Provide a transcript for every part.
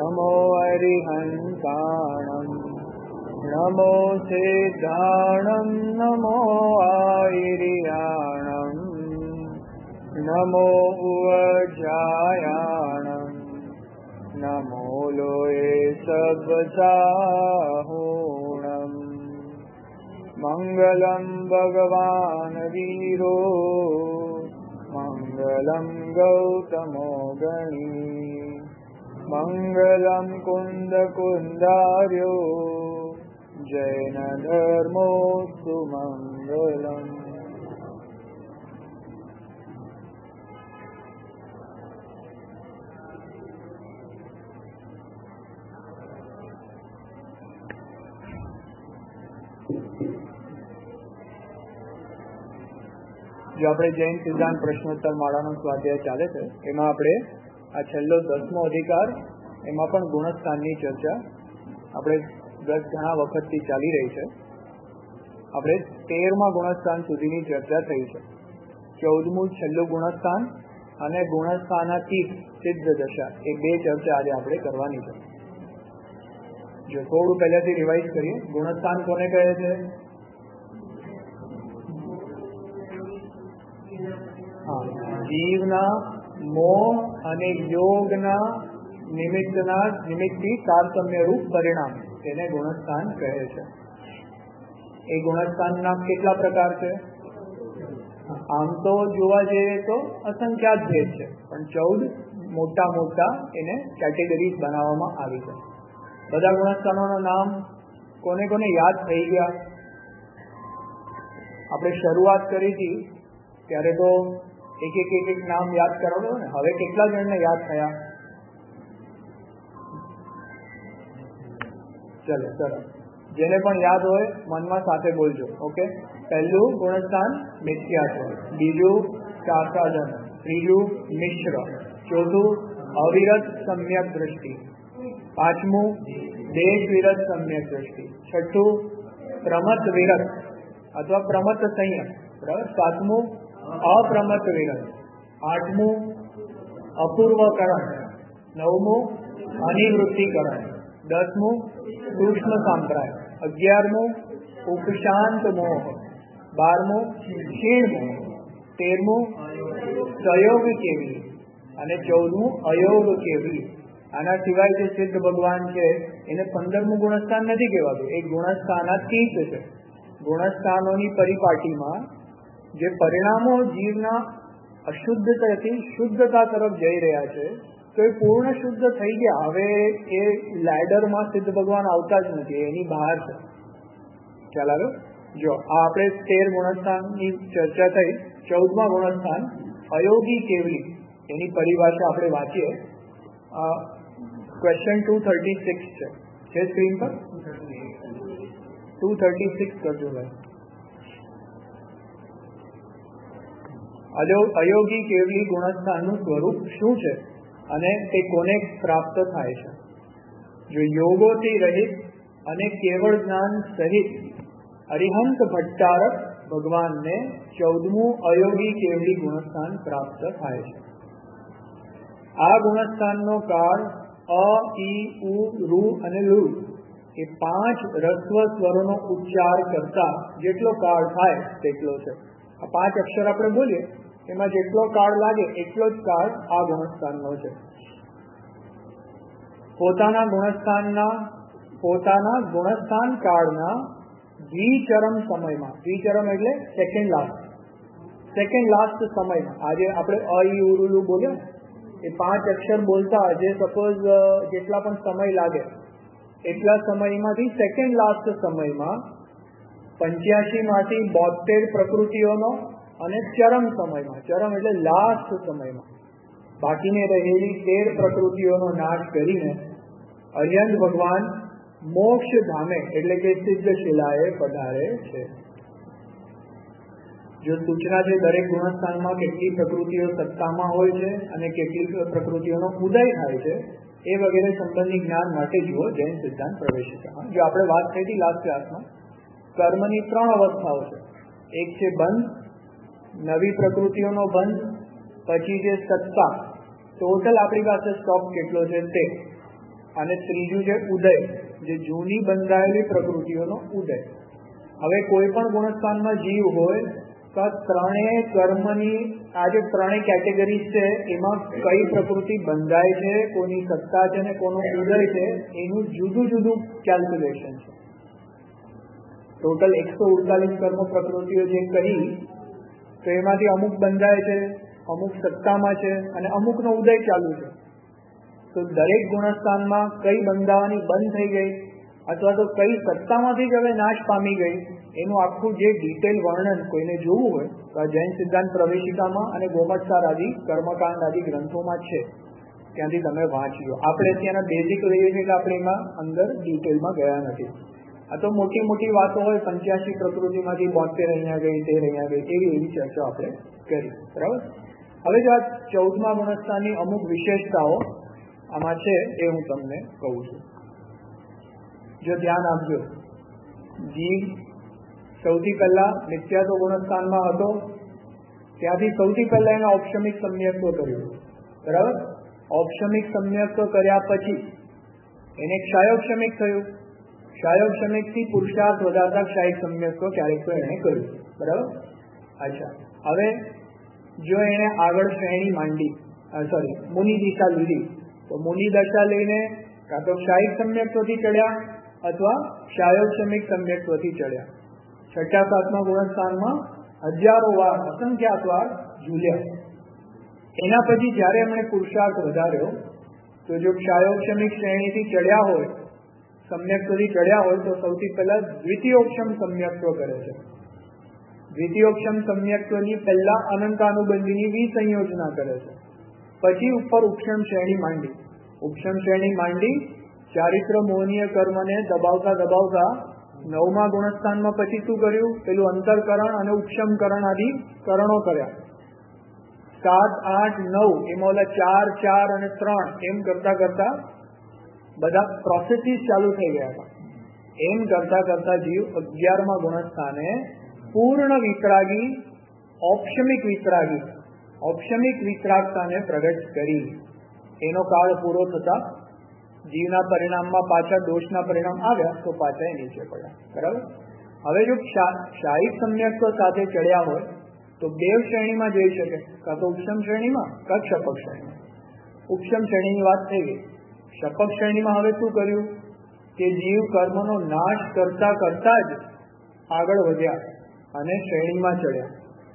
નમો અરિહંતાણં નમો સિદ્ધાણં નમો આયર્યાણં નમો ઉવજાયાણં નમો લોય સબસાહૂણં મંગલં ભગવાન વીરો મંગલં ગૌતમો ગણી મંગલં કુંદ કુંદાર્યો જૈન ધર્મોસ્તુ મંગલમ. જો આપણે જૈન સિદ્ધાંત પ્રશ્નોત્તર માળાનો સ્વાધ્યાય ચાલે છે એમાં આપણે આ છેલ્લો 10મો અધિકાર એમાં પણ ગુણસ્થાનની ચર્ચા આપણે ઘણા વખતથી ચાલી રહી છે. આપણે 13મા ગુણસ્થાન સુધીની ચર્ચા થઈ છે. 14મું છેલ્લું ગુણસ્થાન અને ગુણસ્થાનાતીત સિદ્ધ દશા એ બે ચર્ચા આજે આપણે કરવાની છે. જો થોડું પહેલાથી રિવાઇઝ કરીએ, ગુણસ્થાન કોને કહે છે? જીવના મોહ અને યોગના નિમિત્તથી તારતમ્ય રૂપ પરિણામ તેને ગુણસ્થાન કહે છે. એ ગુણસ્થાનના કેટલા પ્રકાર છે? આમ તો જોવા જઈએ તો અસંખ્યાત ભેદ છે, પણ 14 મોટા એને કેટેગરીઝ બનાવવામાં આવી છે. બધા ગુણસ્થાનોના નામ કોને કોને યાદ થઈ ગયા? આપણે શરૂઆત કરી હતી ત્યારે તો એક નામ યાદ કરાવો ને. હવે કેટલા જણને યાદ થયા? ચલો સરસ. જેને પણ યાદ હોય મનમાં સાથે બોલજો. ઓકે. પહેલું ગુણસ્થાન મિથ્યાત્વ, બીજું શાસ્ત્રાજન, ત્રીજું મિશ્ર, ચોથું અવિરત સમ્યક દ્રષ્ટિ, પાંચમું દેશ વિરત સમ્યક દ્રષ્ટિ, છઠ્ઠું પ્રમત વિરત અથવા પ્રમત સંયમ, બરાબર, સાતમું અપ્રમત વિરત, આઠમું અપૂર્વકરણ, નવમું અનિવૃત્તિકરણ, 10મું સૂક્ષ્મ સાંપ્રાય, 11મું ઉપશાંત મોહ, 12મું ક્ષીણ મોહ, 13મું સયોગ કેવલી અને 14મું અયોગ કેવલી. આના સિવાય જે સિદ્ધ ભગવાન છે એને 15મું ગુણસ્થાન નથી કહેવાતું, એ ગુણસ્થાનાતીત છે. ગુણસ્થાનોની પરિપાટીમાં જે પરિણામો જીવના અશુદ્ધતાથી શુદ્ધતા તરફ જઈ રહ્યા છે, તો એ પૂર્ણ શુદ્ધ થઈ ગયા. હવે એ લેડરમાં સિદ્ધ ભગવાન આવતા જ નથી, એની બહાર છે. ખ્યાલ આવ્યો? જો આ આપણે 13 ગુણસ્થાનની ચર્ચા થઈ. 14મા ગુણસ્થાન અયોગી કેવલી, એની પરિભાષા આપણે વાંચીએ. ક્વેશ્ચન 236 છે સ્ક્રીન પર. 236 કરજો ભાઈ. અયોગી કેવલી ગુણસ્થાનનું સ્વરૂપ શું છે અને તે કોને પ્રાપ્ત થાય છે? જો યોગોથી રહિત અને કેવળ જ્ઞાન સહિત અરિહંત ભટ્ટારક ભગવાનને 14મું અયોગી કેવલી ગુણસ્થાન પ્રાપ્ત થાય છે. આ ગુણસ્થાનનો કાળ અ, ઈ, ઉ, રૂ અને લુ એ 5 રસ્વ સ્વરોનો ઉચ્ચાર કરતા જેટલો કાળ થાય તેટલો છે. આ 5 અક્ષર આપણે બોલીએ એમાં જેટલો કાળ લાગે એટલો જ કાળ આ ગુણસ્થાનનો છે. પોતાના ગુણસ્થાન કાળના દ્વિચરમ સમયમાં, દ્વિચરમ એટલે સેકન્ડ લાસ્ટ સમયમાં, આજે આપણે અ, ઈ, ઉ, રૂ બોલ્યો એ 5 અક્ષર બોલતા જે સપોઝ જેટલા પણ સમય લાગે એટલા સમયમાંથી સેકન્ડ લાસ્ટ સમયમાં 85માંથી 72 પ્રકૃતિઓનો અને ચરમ સમયમાં, ચરમ એટલે લાસ્ટ સમયમાં બાકીને રહેલી 13 પ્રકૃતિઓનો નાશ કરીને અરિહંત ભગવાન મોક્ષ ધામે એટલે કે સિદ્ધ શિલાએ પધારે છે. જો સૂચના છે દરેક ગુણસ્થાનમાં કેટલી પ્રકૃતિઓ સત્તામાં હોય છે અને કેટલીક પ્રકૃતિઓનો ઉદય થાય છે એ વગેરે સંબંધી જ્ઞાન માટે જુઓ જૈન સિદ્ધાંત પ્રવેશિકામાં. જો આપણે વાત થઈ હતી લાસ્ટ ક્લાસમાં, કર્મની 3 અવસ્થાઓ છે. એક છે બંધ, નવી પ્રકૃતિઓનો બંધ, પછી જે સત્તા, ટોટલ આપણી પાસે સ્ટોક કેટલો છે તે, અને ત્રીજું છે ઉદય, જે જૂની બંધાયેલી પ્રકૃતિઓનો ઉદય. હવે કોઈ પણ ગુણસ્થાનમાં જીવ હોય તો ત્રણેય કર્મની આ જે ત્રણેય કેટેગરી છે એમાં કઈ પ્રકૃતિ બંધાય છે, કોની સત્તા છે ને કોનો ઉદય છે, એનું જુદું જુદું કેલ્ક્યુલેશન છે. ટોટલ 148 કર્મ પ્રકૃતિઓ જે કહી તો એમાંથી અમુક બંધાય છે, અમુક સત્તામાં છે અને અમુકનો ઉદય ચાલુ છે. તો દરેક ગુણસ્થાનમાં કઈ બંધાવાની બંધ થઈ ગઈ અથવા તો કઈ સત્તામાંથી જ હવે નાશ પામી ગઈ, એનું આખું જે ડિટેલ વર્ણન કોઈને જોવું હોય તો આ જૈન સિદ્ધાંત પ્રવેશિકામાં અને ગોમતસાર આદિ કર્મકાંડ આદિ ગ્રંથોમાં છે, ત્યાંથી તમે વાંચજો. આપણે ત્યાંના બેઝિક લઈએ છીએ કે આપણે એમાં અંદર ડિટેલમાં ગયા નથી. આ તો મોટી મોટી વાતો હોય, 85 પ્રકૃતિમાંથી 72 અહીંયા ગઈ, 13 અહીંયા ગઈ, એવી ચર્ચા આપણે કરી. બરાબર. હવે જો આ 14મા ગુણસ્થાનની અમુક વિશેષતાઓ આમાં છે એ હું તમને કહું છું. જો ધ્યાન આપજો, જીવ સૌથી પહેલા નિત્યાત્વ ગુણસ્થાનમાં હતો, ત્યાંથી સૌથી પહેલા એને ઔપશમિક સમ્યક્ત્વ કર્યું. બરાબર. ઔપશમિક સમ્યક્ત્વ કર્યા પછી એને ક્ષાયોક્ષમિક થયું. ક્ષાયોક્ષમિકથી પુરુષાર્થ વધારતા ક્ષાયિક સમ્યક્ત્વ ક્યારેક તો એને કર્યું. બરાબર. અચ્છા, હવે જો એને આગળ શ્રેણી માંડી, મુનિ દિશા લીધી, તો મુનિ દશા લઈને કાં તો ક્ષાયિક સમ્યક્ત્વથી ચડ્યા અથવા ક્ષાયોક્ષમિક સમ્યક્ત્વથી ચડ્યા. 6, 7મા ગુણસ્થાનમાં હજારો વાર, અસંખ્યાત વાર ઝૂલ્યા. એના પછી જ્યારે એમણે પુરુષાર્થ વધાર્યો તો જો ક્ષાયોક્ષમિક શ્રેણીથી ચડ્યા હોય, સમ્યક્ત્વથી ચડ્યા હોય તો સૌથી પહેલા દ્વિતીયોક્ષમ સમ્યક્ત્વ કરે છે. દ્વિતીયોક્ષમ સમ્યક્ત્વની પહેલા અનંતાનુબંધીની વિસંયોજના કરે છે. પછી ઉપર ઉપક્ષમ શ્રેણી માંડી. ઉપક્ષમ શ્રેણી માંડી ચારિત્ર મોહનીય કર્મને દબાવતા દબાવતા 9મા ગુણસ્થાનમાં પછી શું કર્યું? પેલું અંતરકરણ અને ઉપક્ષમકરણ આદિ કરણો કર્યા. 7, 8, 9 એમાં ઓલા 4, 4 અને 3 એમ કરતા કરતા બધા પ્રોસેસીસ ચાલુ થઈ ગયા હતા. એમ કરતા કરતા જીવ 11મા ગુણસ્થાને પૂર્ણ વિતરાગી ઔપશમિક વિતરાગતાને પ્રગટ કરી. એનો કાળ પૂરો થતા જીવના પરિણામમાં પાછા દોષના પરિણામ આવ્યા તો પાછા એ નીચે પડ્યા. બરાબર. હવે જો ક્ષાયિક સમ્યક્ત્વ સાથે ચડ્યા હોય તો બે શ્રેણીમાં જઈ શકે, કાં તો ઉપક્ષમ શ્રેણીમાં કાં શપક શ્રેણીમાં. ઉપક્ષમ શ્રેણીની વાત થઈ ગઈ. શપક શ્રેણીમાં હવે શું કર્યું કે જીવ કર્મનો નાશ કરતા કરતા જ આગળ વધ્યા અને શ્રેણીમાં ચડ્યા.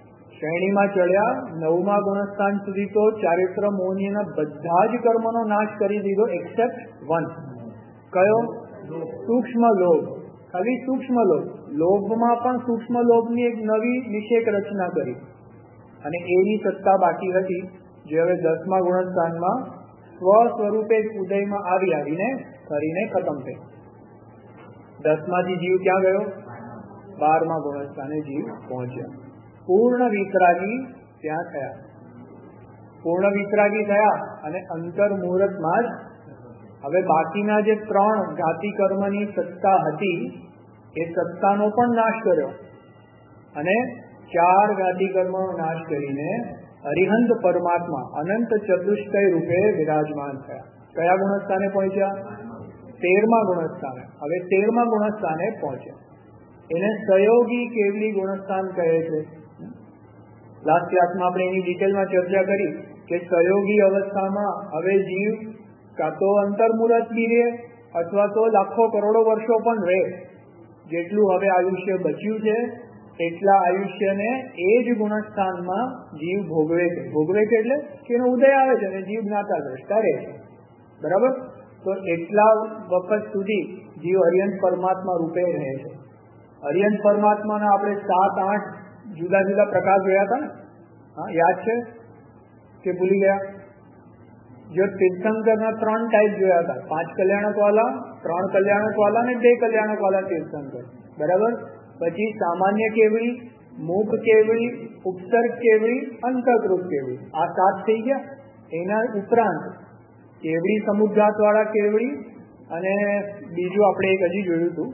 9મા ગુણસ્થાન સુધી તો ચારિત્ર મોહનીયના બધા જ કર્મનો નાશ કરી દીધો એક્સેપ્ટ 1. કયો? સૂક્ષ્મ લોભ. ખાલી સૂક્ષ્મ લોભ. લોભમાં પણ સૂક્ષ્મ લોભની એક નવી વિશેષ રચના કરી અને એની સત્તા બાકી હતી, જે હવે 10મા ગુણસ્થાનમાં સ્વ સ્વરૂપે ઉદયમાં આવીને ફરીને ખતમ થઈ. 10માંથી જીવ ક્યાં ગયો? 12મા ગુણસ્થાને જીવ પહોંચ્યા. પૂર્ણ વિતરાગી ત્યાં થયા. પૂર્ણ વિતરાગી થયા અને અંતર મુહૂર્તમાં જ હવે બાકીના જે 3 ઘાતી કર્મની સત્તા હતી એ સત્તાનો પણ નાશ કર્યો અને 4 ઘાતી કર્મનો નાશ કરીને અરિહંત પરમાત્મા અનંત ચતુષ્ટય રૂપે વિરાજમાન થયા. કયા ગુણસ્થાને પહોંચ્યા? 13મા ગુણસ્થાને. હવે 13મા ગુણસ્થાને પહોંચ્યા. એને સહયોગી કેવલી ગુણસ્થાન કહે છે. લાસ્ટ ક્લાસમાં આપણે એની ડિટેલમાં ચર્ચા કરી કે સહયોગી અવસ્થામાં હવે જીવ કાં તો અંતર્મુહૂર્ત બી રહે અથવા તો લાખો કરોડો વર્ષો પણ રહે. જેટલું હવે આયુષ્ય બચ્યું છે એટલા આયુષ્યને એ જ ગુણસ્થાનમાં જીવ ભોગવે છે. ભોગવે છે એટલે કે એનો ઉદય આવે છે અને જીવ જ્ઞાતા દ્રષ્ટા રહે છે. બરાબર. તો એટલા વખત સુધી જીવ અરિયંત પરમાત્મા રૂપે રહે છે. અરિયંત પરમાત્માના આપણે 7, 8 જુદા જુદા પ્રકાર જોયા હતા ને? હા, યાદ છે કે ભૂલી ગયા? જો તીર્થંકરના 3 ટાઈપ જોયા હતા. 5 કલ્યાણક વાલા, 3 કલ્યાણક વાલા અને 2 કલ્યાણક વાલા તીર્થંકર. બરાબર. પછી સામાન્ય કેવડી, મૂક કેવડી, ઉપસર્ગ કેવડી, અંતઃકૃત કેવડી. આ 7 થઈ ગયા. એના ઉપરાંત કેવડી સમુદ્ઘાત વાળા કેવડી અને બીજું આપણે એક હજી જોયું હતું,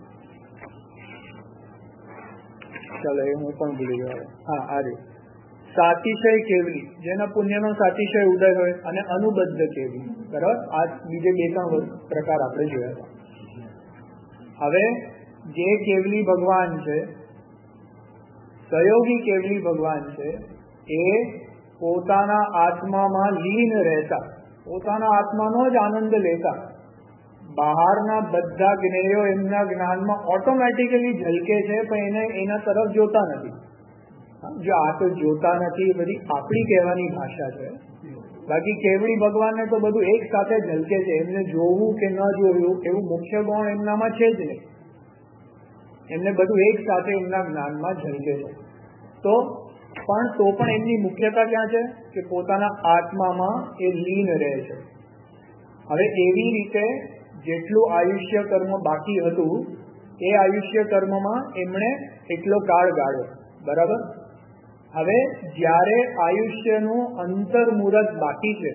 ચાલો એ હું પણ ભૂલી ગયો. હા, આ રહ્યું સાતિશય કેવલી, જેના પુણ્યનો સાતિશય ઉદય હોય, અને અનુબદ્ધ કેવલી. બરાબર, આ બીજે 2-3 પ્રકાર આપણે જોયા હતા. હવે જે કેવલી ભગવાન છે, સહયોગી કેવલી ભગવાન છે, એ પોતાના આત્મામાં લીન રહેતા, પોતાના આત્માનો જ આનંદ લેતા, બહારના બધા જ્ઞેયો એમના જ્ઞાનમાં ઓટોમેટિકલી ઝલકે છે, પણ એને એના તરફ જોતા નથી. જો આ તો જોતા નથી, એ બધી આપણી કહેવાની ભાષા છે. બાકી કેવડી ભગવાનને તો બધું એક સાથે ઝલકે છે. એમને જોવું કે ન જોવું એવું મુખ્ય ગુણ એમનામાં છે જ નહીં. એમને બધું એક સાથે એમના જ્ઞાનમાં ઝલકે છે. તો પણ એમની મુખ્યતા ક્યાં છે કે પોતાના આત્મામાં એ લીન રહે છે. હવે એવી રીતે જેટલું આયુષ્ય કર્મ બાકી હતું, એ આયુષ્ય કર્મમાં એમણે એટલો કાળ ગાળ્યો. બરાબર. હવે જ્યારે આયુષ્યનું અંતર્મુહૂર્ત બાકી છે,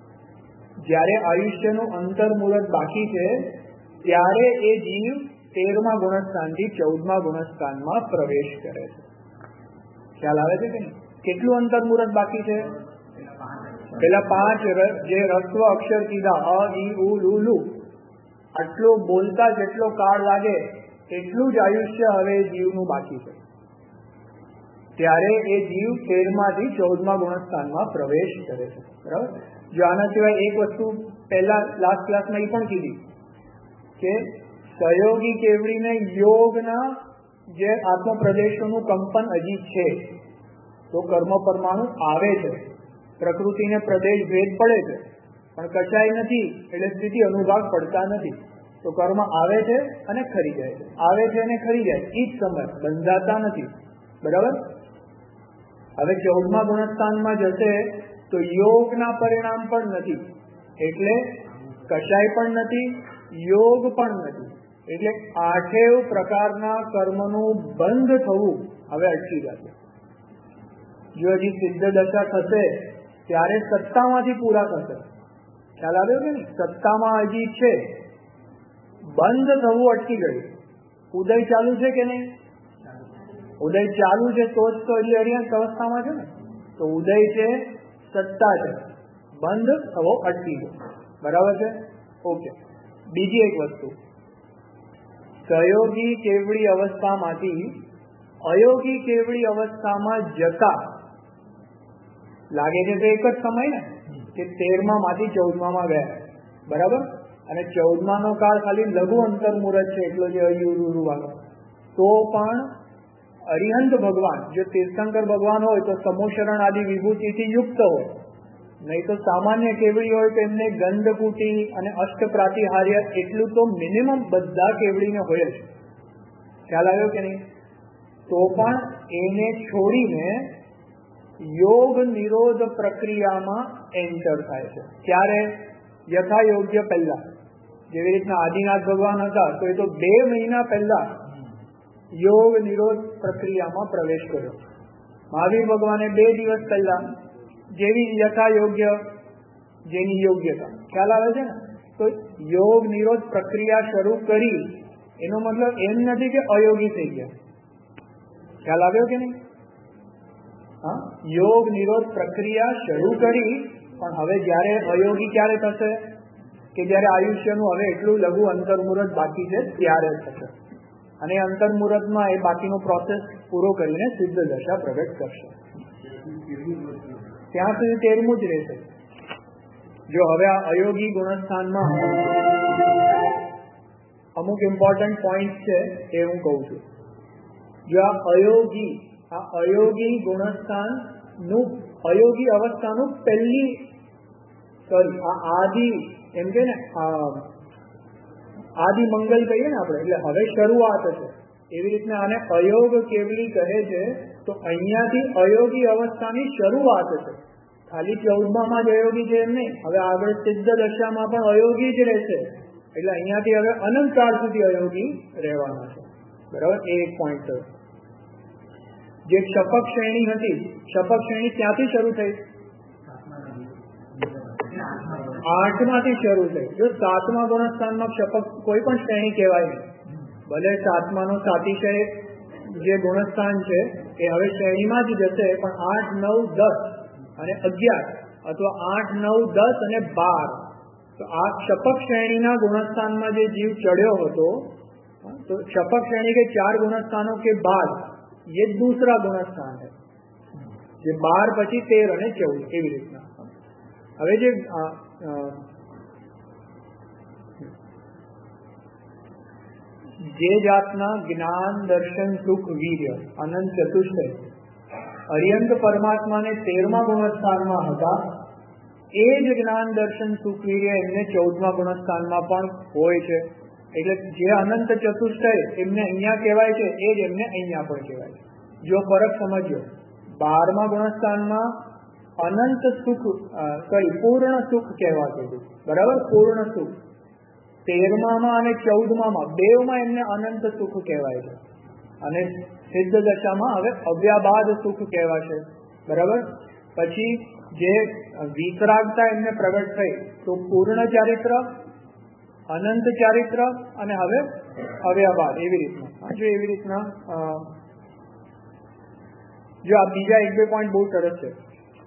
ત્યારે એ જીવ 13મા ગુણસ્થાનથી 14મા ગુણસ્થાનમાં પ્રવેશ કરે છે. ખ્યાલ આવે છે કે નહીં? કેટલું અંતર્મુહૂર્ત બાકી છે? પેલા 5 જે રસ્વ અક્ષર કીધા, અ, ઈ, ઉ, લુ, આટલો બોલતા જેટલો કાળ લાગે એટલું જ આયુષ્ય હવે જીવનું બાકી છે. ત્યારે એ જીવ 13માંથી 14મા ગુણસ્થાનમાં પ્રવેશ કરે છે. બરાબર. જો આના સિવાય એક વસ્તુ પહેલા લાસ્ટ ક્લાસમાં એ પણ કીધી કે સહયોગી કેવડીને યોગના જે આત્મ પ્રદેશોનું કંપન હજી છે, તો કર્મ પરમાણુ આવે છે, પ્રકૃતિને પ્રદેશ ભેદ પડે છે, પણ કચાય નથી, એટલે સ્થિતિ અનુભાગ પડતા નથી. તો કર્મ આવે છે અને ખરી જાય છે, આવે છે અને ખરી જાય, એ જ સમય બંધાતા નથી. બરાબર. હવે 14મા ગુણસ્થાનમાં જશે તો યોગના પરિણામ પણ નથી, એટલે કશાય પણ નથી, યોગ પણ નથી, એટલે 8 પ્રકારના કર્મનું બંધ થવું હવે અટકી જશે. જો હજી સિદ્ધ દશા થશે ત્યારે સત્તામાંથી પૂરા થશે. ખ્યાલ આવ્યો કે નહીં? સત્તામાં હજી છે, બંધ થવું અટકી ગયું. ઉદય ચાલુ છે કે નહીં? ઉદય ચાલુ છે તો જ તો હજી અરિહંત અવસ્થામાં છે ને. તો ઉદય છે, સત્તા છે, બંધ થવો અટકી ગયો. બરાબર છે? ઓકે. બીજી એક વસ્તુ, સહયોગી કેવડી અવસ્થામાંથી અયોગી કેવડી અવસ્થામાં જતા લાગે છે તો એક જ સમય ને, કે 13માંથી 14માં ગયા. બરાબર. અને 14માનો કાળ ખાલી લઘુ અંતર્મુહૂર્ત છે, એટલો જે અયુરુવાનો. તો પણ અરિહંત ભગવાન, જો તીર્થંકર ભગવાન હોય તો સમોશરણ આદિ વિભૂતિથી યુક્ત હોય, નહીં તો સામાન્ય કેવડી હોય તો એમને ગંધકુટી અને અષ્ટપ્રાતિહાર્ય એટલું તો મિનિમમ બધા કેવડીને હોય જ. ખ્યાલ આવ્યો કે નહીં? તો પણ એને છોડીને યોગ નિરોધ પ્રક્રિયામાં એન્ટર થાય છે. ત્યારે યથા યોગ્ય પહેલા, જેવી રીતના આદિનાથ ભગવાન હતા તો એ તો 2 મહિના પહેલા યોગ નિરોધ પ્રક્રિયામાં પ્રવેશ કર્યો. મહાવીર ભગવાને 2 દિવસ પહેલા, જેવી યથા યોગ્ય, જેની યોગ્યતા. ખ્યાલ આવે છે ને? તો યોગ નિરોધ પ્રક્રિયા શરૂ કરી એનો મતલબ એમ નથી કે અયોગી થઈ ગયા. ખ્યાલ આવ્યો કે નહીં? હા, યોગ નિરોધ પ્રક્રિયા શરૂ કરી, પણ હવે જ્યારે અયોગી ક્યારે થશે કે જ્યારે આયુષ્યનું હવે એટલું લઘુ અંતર્મુહૂર્ત બાકી છે ત્યારે થશે. અને અંતર્મુહૂર્તમાં એ બાકીનો પ્રોસેસ પૂરો કરીને સિદ્ધ દશા પ્રગટ કરશે. ત્યાં સુધી 13મું જ રહેશે. જો હવે આ અયોગી ગુણસ્થાનમાં અમુક ઇમ્પોર્ટન્ટ પોઈન્ટ છે એ હું કહું છું. જો આ અયોગી ગુણસ્થાનનું, અયોગી અવસ્થાનું આદિ એમ કે ને, આદિ મંગલ કહીએ ને આપણે, એટલે હવે શરૂઆત છે. એવી રીતના આને અયોગ કેવલી કહે છે. તો અહીંયાથી અયોગી અવસ્થાની શરૂઆત છે. ખાલી 14માં જ અયોગી છે એમ નહીં, હવે આગળ સિદ્ધ દશામાં પણ અયોગી જ રહેશે. એટલે અહીંયાથી હવે અનંતકાળ સુધી અયોગી રહેવાના છે. બરાબર. એ એક પોઈન્ટ થયો. જે શપક શ્રેણી હતી, શપક શ્રેણી ક્યાંથી શરૂ થઈ? 8માંથી શરૂ થઈ. જો 7મા ગુણસ્થાનમાં શપક કોઈ પણ શ્રેણી કહેવાય નહીં, ભલે 7માનો સાતિશય જે ગુણસ્થાન છે એ હવે શ્રેણીમાં જ જશે, પણ 8, 9, 10 અને 11 અથવા 8, 9, 10 અને 12, તો આ ક્ષપક શ્રેણીના ગુણસ્થાનમાં જે જીવ ચढ़્યો હતો, तो क्षपक श्रेणी के 4 गुणस्थानों के बाद ये दूसरा गुणस्थान है, જે 12 પછી 13 અને 14 એવી રીતના. હવે જે જાતના જ્ઞાન દર્શન સુખ વીર્ય અનંત ચતુષ્ટય અર્યંત પરમાત્માને 13મા ગુણસ્થાનમાં હતા, એ જ જ્ઞાન દર્શન સુખ વીર્ય એમને 14મા ગુણસ્થાનમાં પણ હોય છે. એટલે જે અનંત ચતુષ્ટય એમને અહીંયા કહેવાય છે, એ જ એમને અહીંયા પણ કહેવાય છે. જો ફરક સમજો, 12મા ગુણસ્થાનમાં અનંત સુખ પૂર્ણ સુખ કહેવાતું હતું, બરાબર, પૂર્ણ સુખ. 13મા અને 14મા બેવમાં એમને અનંત સુખ કહેવાય છે, અને સિદ્ધ દશામાં હવે અવ્યાબાદ સુખ કહેવાશે, બરાબર. પછી જે વિતરાગતા એમને પ્રગટ થઈ, તો પૂર્ણ ચારિત્ર, અનંત ચારિત્ર અને હવે અવ્યાબાદ, એવી રીતના. જો એવી રીતના જો આ બીજા 1-2 પોઈન્ટ બહુ સરસ છે.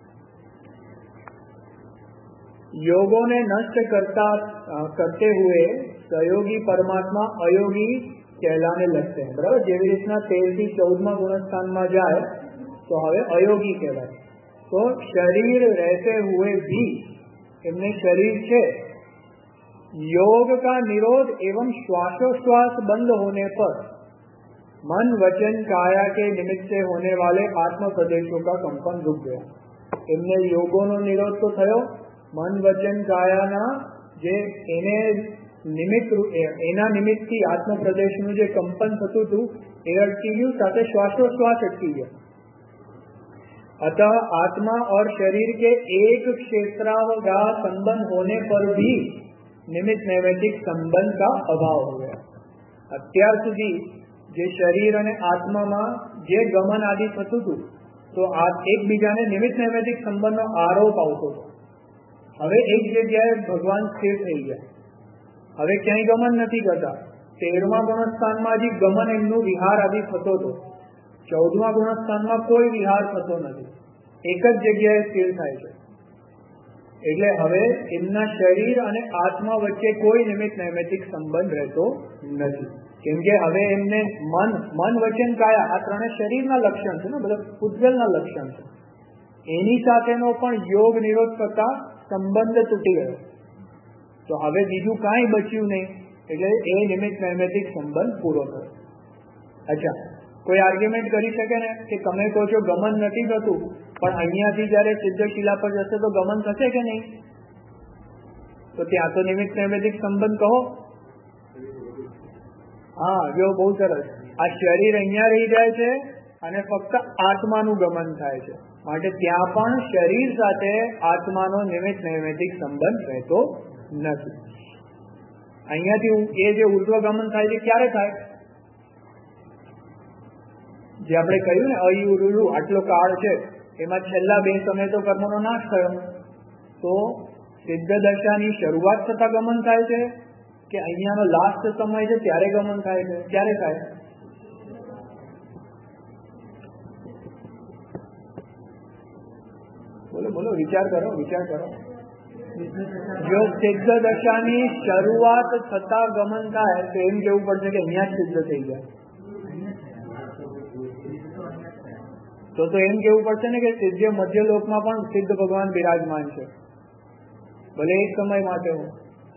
योगों ने नष्ट करते हुए सहयोगी परमात्मा अयोगी कहलाने लगते हैं, बराबर. જેવી રીતના 13 થી 14મા ગુણસ્થાનમાં જાય તો હવે અયોગી કહેવાય. તો શરીર રહેते हुए भी એમને શરીર છે, योग का निरोध एवं श्वासोश्वास बंद होने पर मन वचन काया के निमित्त से होने वाले आत्म प्रदेशों का कंपन रुक गया. એમને યોગોનો નિરોધ તો થયો, મન વચન કાયાના જે એને એના નિમિત્તથી આત્મ પ્રદેશનું જે કંપન થતું હતું એ અટકી ગયું, સાથે શ્વાસોશ્વાસ અટકી ગયા. अतः आत्मा और शरीर के एक क्षेत्रावगाह संबंध होने पर भी निमित्त नैमित्तिक संबंध का अभाव हो गया. અત્યાર સુધી જે શરીર અને આત્મામાં જે ગમન આદિ થતું હતું, તો આ એકબીજાને નિમિત્ત નૈમિત્તિક સંબંધનો આરોપ આવતો હતો. હવે એક જગ્યાએ ભગવાન સ્થિર થઈ ગયા, હવે ક્યાંય ગમન નથી કરતા. 13મા ગુણસ્થાનમાં હજી ગમન એમનું વિહાર આદિ થતો હતો, 14મા ગુણસ્થાનમાં કોઈ વિહાર થતો નથી, એક જ જગ્યાએ સ્થિર થાય છે. એટલે હવે એમના શરીર અને આત્મા વચ્ચે કોઈ નિમિત્ત નૈમિત્તિક સંબંધ રહેતો નથી, કેમ કે હવે એમને મન વચન કાયા આ ત્રણે શરીરના લક્ષણ છે ને, બધા પૂજલના લક્ષણ છે. એની સાથેનો પણ યોગ નિરોધ થતા સંબંધ તૂટી ગયો, તો હવે બીજું કાંઈ બચ્યું નહીં, એટલે એ નિમિત્ત નૈમિત્તિક સંબંધ પૂરો થયો. અચ્છા, કોઈ આર્ગ્યુમેન્ટ કરી શકે ને કે તમે કહો છો ગમન નથી થતું, પણ અહીંયાથી જયારે સિદ્ધ શિલા પર જશે તો ગમન થશે કે નહીં? તો ત્યાં તો નિમિત્ત નૈમિત્તિક સંબંધ કહો. હા, જો બહુ સરસ. આ શરીર અહીંયા રહી જાય છે અને ફક્ત આત્માનું ગમન થાય છે, માટે ત્યાં પણ શરીર સાથે આત્માનો નિમિત્ત નૈમિત્તિક સંબંધ રહેતો નથી. અહીંયાથી એ જે ઉર્ધ્વ ગમન થાય છે ક્યારે થાય? જે આપણે કહ્યું ને અયુરુરુ આટલો કાળ છે, એમાં છેલ્લા 2 સમય તો કર્મનો નાશ થયો, તો સિદ્ધ દશાની શરૂઆત થતા ગમન થાય છે કે અહીંયાનો લાસ્ટ સમય છે ત્યારે ગમન થાય છે? ક્યારે થાય? બોલો બોલો, વિચાર કરો. જો સિદ્ધ દશાની શરૂઆત થતા ગમન થાય તો એમ કેવું પડશે કે અહીંયા જ સિદ્ધ થઈ જાય. તો એમ કેવું પડશે ને કે સિદ્ધ મધ્યલોકમાં પણ સિદ્ધ ભગવાન બિરાજમાન છે, ભલે એક સમય માટે હોય.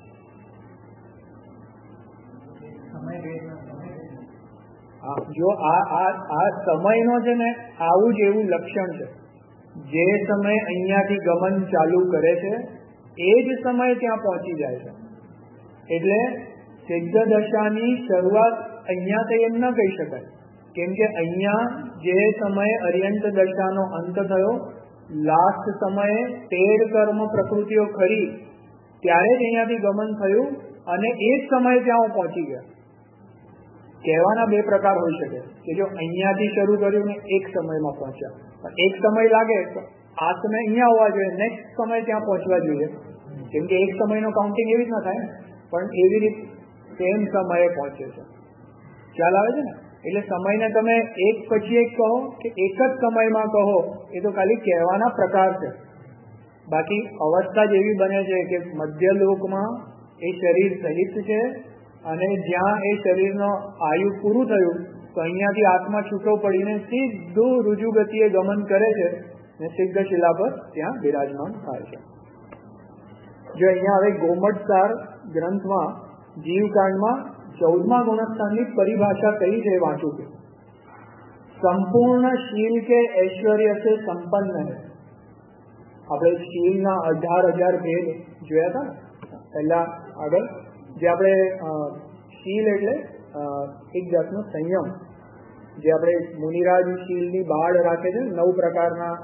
જો આ સમયનો છે ને, આવું જ એવું લક્ષણ છે. જે સમય અહીંયાથી ગમન ચાલુ કરે છે એ જ સમય ત્યાં પહોંચી જાય છે. એટલે સિદ્ધ દશાની શરૂઆત અહીંયાથી એમ ન કહી શકાય, કેમ કે અહીંયા જે સમયે અર્યંત દશાનો અંત થયો, લાસ્ટ સમયે 13 કર્મ પ્રકૃતિઓ ખરી, ત્યારે જ અહીંયાથી ગમન થયું અને એ જ સમયે ત્યાં પહોંચી ગયા. કહેવાના 2 પ્રકાર હોઈ શકે કે જો અહીંયાથી શરૂ કર્યું ને એક સમયમાં પહોંચ્યા, પણ એક સમય લાગે તો આ સમય અહીંયા હોવા જોઈએ, નેક્સ્ટ સમય ત્યાં પહોંચવા જોઈએ, કેમ કે એક સમયનો કાઉન્ટિંગ એવી જ ના થાય ને, પણ એવી રીતે સેમ સમયે પહોંચે છે. ખ્યાલ આવે છે ને? એટલે સમયને તમે એક પછી એક કહો કે એક જ સમયમાં કહો એ તો ખાલી કહેવાના પ્રકાર છે. બાકી અવસ્થા જ એવી બને છે કે મધ્યલોકમાં એ શરીર સહિત છે અને જ્યાં એ શરીરનો આયુ પૂરું થયું તો અહીંયાથી આત્મા છૂટો પડીને સીધું રુજુગતિએ ગમન કરે છે ને સિદ્ધ શિલા પર ત્યાં બિરાજમાન થાય છે. જો અહીંયા હવે ગોમટસાર ગ્રંથમાં જીવકાંડમાં 14મા ગુણસ્થાનની પરિભાષા કઈ છે વાંચું છું. સંપૂર્ણ शील के ऐश्वर्य से संपन्न है. આપણે શીલના 18,000 ભેદ જોયા હતા ને પહેલા આગળ, જે આપણે શીલ એટલે એક જાતનો સંયમ, જે આપણે મુનિરાજ શીલની બાળ રાખે છે, 9 પ્રકારના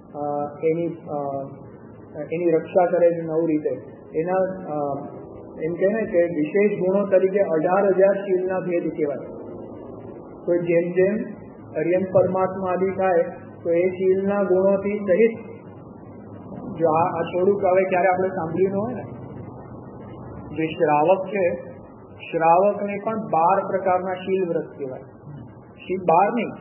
એની રક્ષા કરે છે 9 રીતે. એના એમ કહે ને કે વિશેષ ગુણો તરીકે 18,000 શીલના ભેદ કહેવાય. તો જેમ જેમ અરિયંત પરમાત્મા આદિ થાય તો એ શીલના ગુણોથી સહિત, જો આ થોડુંક હવે ક્યારે આપણે સાંભળ્યું ન હોય ને, જે શ્રાવક છે શ્રાવકને પણ 12 પ્રકારના શીલ વ્રત કહેવાય. 12 નહીં,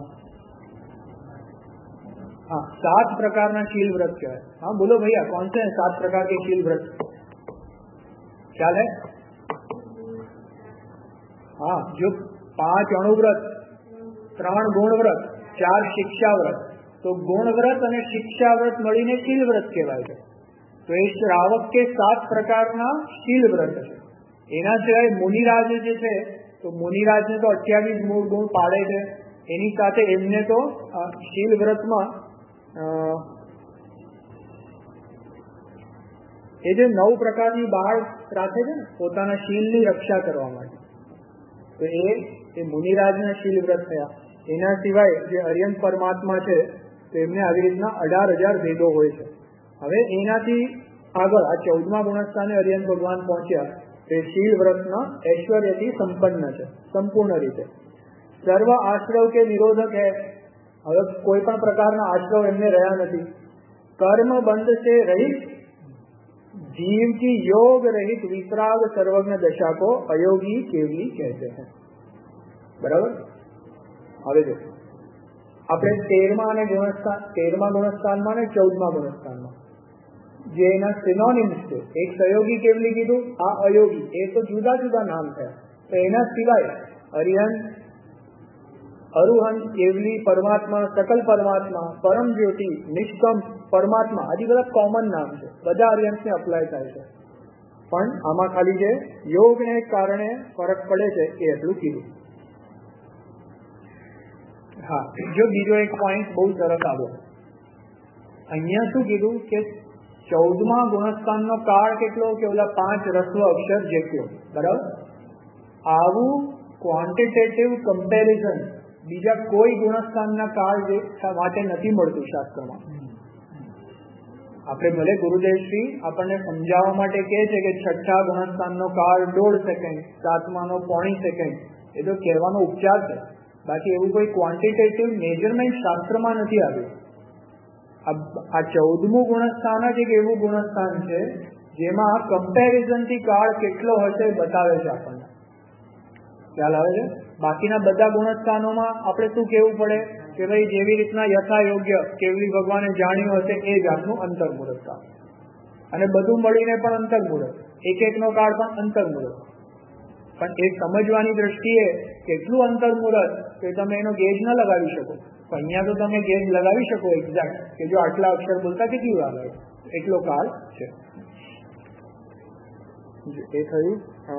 7 प्रकारना शील व्रत क्या है. हाँ बोलो भैया, कौन से हैं 7 प्रकार के शील व्रत? ख्याल है? हाँ, जो 5 अणुव्रत, 3 गुण व्रत, 4 शिक्षा व्रत. तो गुण व्रत અને શિક્ષા વ્રત મળીને શીલ વ્રત કહેવાય છે. તો એ શ્રાવક કે 7 પ્રકારના શીલ વ્રત છે. એના સિવાય મુનિરાજ જે છે, તો મુનિરાજને તો 28 મૂળ ગુણ પાડે છે. એની સાથે એમને તો શીલ વ્રતમાં એ જે 9 પ્રકારની બાળ રાખે છે ને પોતાના શીલની રક્ષા કરવા માટે, તો એ મુનિરાજના શીલ વ્રત થયા. એના સિવાય જે અરિયંત પરમાત્મા છે તો એમને આવી રીતના 18,000 ભેદો હોય છે. હવે એનાથી આગળ આ 14મા ગુણસ્થાને અરિયંત ભગવાન પહોંચ્યા, તે શીલ વ્રતના ઐશ્વર્યથી સંપન્ન છે સંપૂર્ણ રીતે. સર્વ આશ્રવ કે નિરોધક હૈ. હવે કોઈ પણ પ્રકારના આશ્રવ એમને રહ્યા નથી. કર્મ બંધ से रहित जीव की योग रहित वितराग सर्वज्ञ दशा को अयोगी केवली कहते हैं. बराबर. હવે જો આપણે 13મા ગુણસ્થાનમાં અને 14મા ગુણસ્થાનમાં જે એના સિનોનિમ્સ છે, એક સહયોગી કેવલી કીધું, આ અયોગી, એ તો જુદા જુદા નામ થયા. તો એના સિવાય અરિહંત, અરુહંત, કેવલી, પરમાત્મા, સકલ પરમાત્મા, પરમ જ્યોતિ, નિષ્કમ પરમાત્મા આદિ બધા કોમન નામ છે, બધા અરિહંતને અપ્લાય થાય છે. પણ આમાં ખાલી જે યોગને કારણે ફરક પડે છે એ એટલું કીધું. હા, જો બીજો એક પોઈન્ટ બહુ સરસ આવ્યો. અહીંયા શું કીધું કે 14મા ગુણસ્થાનનો કાળ કેટલો, કે ઓલા 5 રસ્વ અક્ષર જેટલો. બરાબર. આવું ક્વોન્ટિટેટિવ કમ્પેરિઝન બીજા કોઈ ગુણસ્થાનના કાળ માટે નથી મળતું શાસ્ત્રમાં. આપણે ભલે ગુરુદેવશ્રી આપણને સમજાવવા માટે કહે છે કે 6ઠ્ઠા ગુણસ્થાનનો કાળ 1.5 સેકન્ડ, 7માનો 0.5 સેકન્ડ, એ તો કહેવાનો ઉપચાર છે. બાકી એવું કોઈ ક્વોન્ટિટેટિવ મેજરમેન્ટ શાસ્ત્રમાં નથી આવ્યું. આ 14મું ગુણસ્થાન જ એક એવું ગુણસ્થાન છે જેમાં કમ્પેરિઝનથી કાળ કેટલો હશે બતાવે છે આપણને. ખ્યાલ આવે છે? બાકીના બધા ગુણસ્થાનોમાં આપણે શું કહેવું પડે કે ભાઈ જેવી રીતના યથા યોગ્ય કેવલી ભગવાને જાણ્યું હશે એ જાતનું અંતર્મુહૂર્ત કાળ, અને બધું મળીને પણ અંતર્મુહૂર્ત, એક એકનો કાળ પણ અંતર્મુહૂર્ત. પણ એ સમજવાની દ્રષ્ટિએ કેટલું અંતર્મુહૂર્ત કે તમે એનો ગેજ ન લગાવી શકો. પણ અહીંયા તો તમે ગેજ લગાવી શકો એક્ઝેક્ટ, કે જો આટલા અક્ષર બોલતા કેટલી વાર લાગે, એટલો કાળ છે. એ થયું.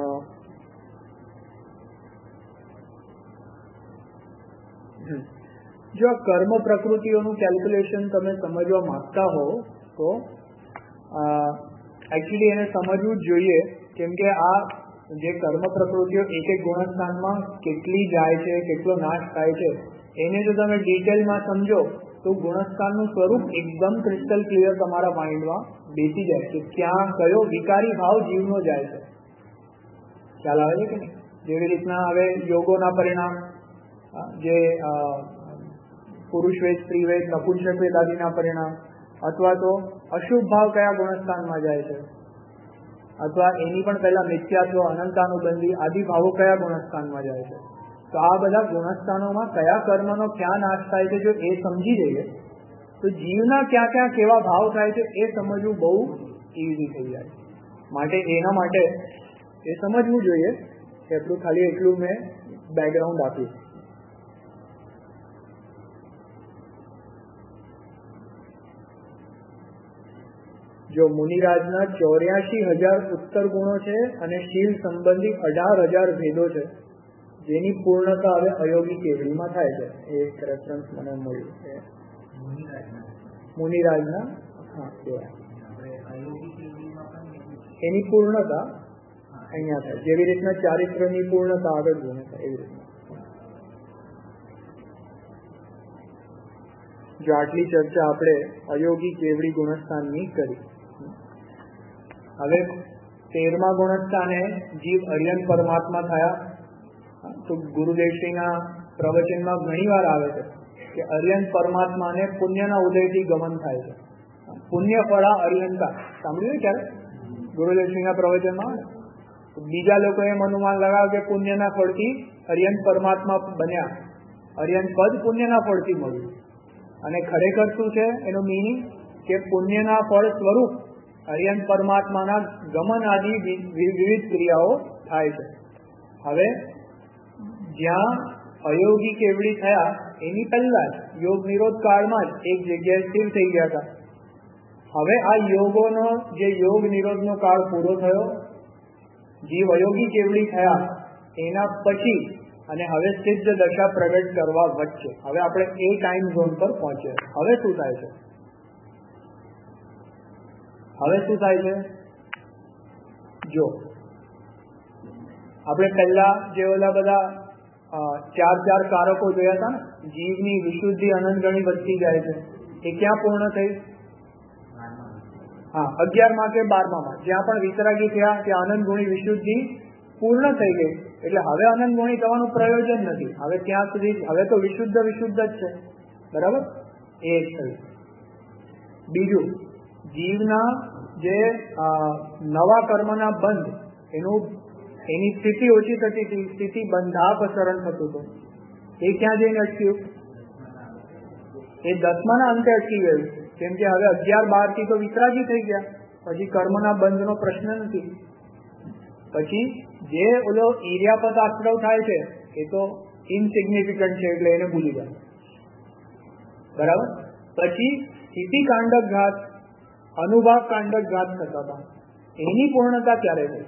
જો આ કર્મ પ્રકૃતિઓનું કેલ્ક્યુલેશન તમે સમજવા માંગતા હો તો એકચ્યુઅલી એને સમજવું જ જોઈએ, કેમ કે આ જે કર્મ પ્રકૃતિઓ એક એક ગુણસ્થાનમાં કેટલી જાય છે, કેટલો નાશ થાય છે, એને જો તમે ડિટેલમાં સમજો તો ગુણસ્થાનનું સ્વરૂપ એકદમ ક્રિસ્ટલ ક્લિયર તમારા માઇન્ડમાં બેસી જાય કે ક્યાં કયો વિકારી ભાવ જીવનો જાય છે. ખ્યાલ આવે છે કે નહીં? જેવી રીતના હવે યોગોના પરિણામ, જે પુરુષ વેદ, સ્ત્રી વેદ, નપુંસક વેદ આદિના પરિણામ, અથવા તો અશુભ ભાવ કયા ગુણસ્થાનમાં જાય છે, અથવા એની પણ પહેલા મિથ્યાત્વ, અનંતાનુબંધી આદિ ભાવો કયા ગુણસ્થાનમાં જાય છે, તો આ બધા ગુણસ્થાનોમાં કયા કર્મનો ક્યાં નાશ થાય છે, જો એ સમજી જઈએ તો જીવના ક્યાં ક્યાં કેવા ભાવ થાય છે એ સમજવું બહુ ઇઝી થઈ જાય. માટે એના માટે એ સમજવું જોઈએ કે એટલું ખાલી એટલું મેં બેકગ્રાઉન્ડ આપ્યું. જો મુનિરાજના 84,000 ઉત્તર ગુણો છે અને શીલ સંબંધી 18,000 ભેદો છે, જેની પૂર્ણતા હવે અયોગી કેવડીમાં થાય છે. એક રેફરન્સ મને મળ્યું છે મુનિરાજના. હા, એની પૂર્ણતા અહીંયા થાય, જેવી રીતના ચારિત્રની પૂર્ણતા આગળ જોઈને થાય એવી રીતના. જો આટલી ચર્ચા આપણે અયોગી કેવડી ગુણસ્થાનની કરી. હવે 13મા ગુણસ્થાને જીવ અરિયન પરમાત્મા થયા. તો ગુરુદેવશ્રીના પ્રવચનમાં ઘણી વાર આવે છે કે અરિયન પરમાત્માને પુણ્યના ઉદયથી ગમન થાય છે. પુણ્ય ફળા અરિયંતા સાંભળ્યું ક્યારે ગુરુદેવશ્રીના પ્રવચનમાં? બીજા લોકો એમ અનુમાન લગાવે કે પુણ્યના ફળથી અરિયન પરમાત્મા બન્યા, અરિયન પદ પુણ્યના ફળથી મળ્યું. અને ખરેખર શું છે એનો મિનિંગ? કે પુણ્યના ફળ સ્વરૂપ અરિયન પરમાત્માના ગમન આદિ વિવિધ ક્રિયાઓ થાય છે. હવે જ્યાં અયોગી કેવડી થયા એની પહેલા જ યોગ નિરોધ કાળમાં જ એક જગ્યાએ સ્થિર થઈ ગયા હતા. હવે આ યોગોનો જે યોગ નિરોધનો કાળ પૂરો થયો, જીવ અયોગી કેવડી થયા એના પછી અને હવે સિદ્ધ દશા પ્રગટ કરવા વચ્ચે હવે આપણે એ ટાઈમ ઝોન પર પહોંચ્યા. હવે શું થાય છે? હવે શું થાય છે? જો આપણે પહેલા જે ઓલા બધા 4 કારકો જોયા હતા ને, જીવની વિશુદ્ધિ અનંત ગણી વધતી જાય છે, એ ક્યાં પૂર્ણ થઈ? હા, 11મા કે 12મા જ્યાં પણ વિતરાગી થયા ત્યાં અનંત ગુણી વિશુદ્ધિ પૂર્ણ થઈ ગઈ. એટલે હવે અનંત ગુણી થવાનું પ્રયોજન નથી. હવે ત્યાં સુધી હવે તો વિશુદ્ધ જ છે. બરાબર? એ એક થયું. બીજું, જીવના જે નવા કર્મના બંધ એની સ્થિતિ ઓછી થતી હતી, સ્થિતિ બંધાપસરણ થતું હતું. એ ક્યાં જઈને અટક્યું? એ 10માના અંતે અટકી ગયું. કેમ કે હવે 11-12 થી તો વિતરાગી થઈ ગયા, પછી કર્મના બંધનો પ્રશ્ન નથી. પછી જે ઓલો ઈર્યાપત આશ્રવ થાય છે એ તો ઇનસિગ્નિફિકન્ટ છે, એટલે એને ભૂલી જાય. બરાબર? પછી સ્થિતિ કાંડક ઘાત, અનુભાવ કાંડક ઘાત થતા હતા. એની પૂર્ણતા ક્યારે થઈ?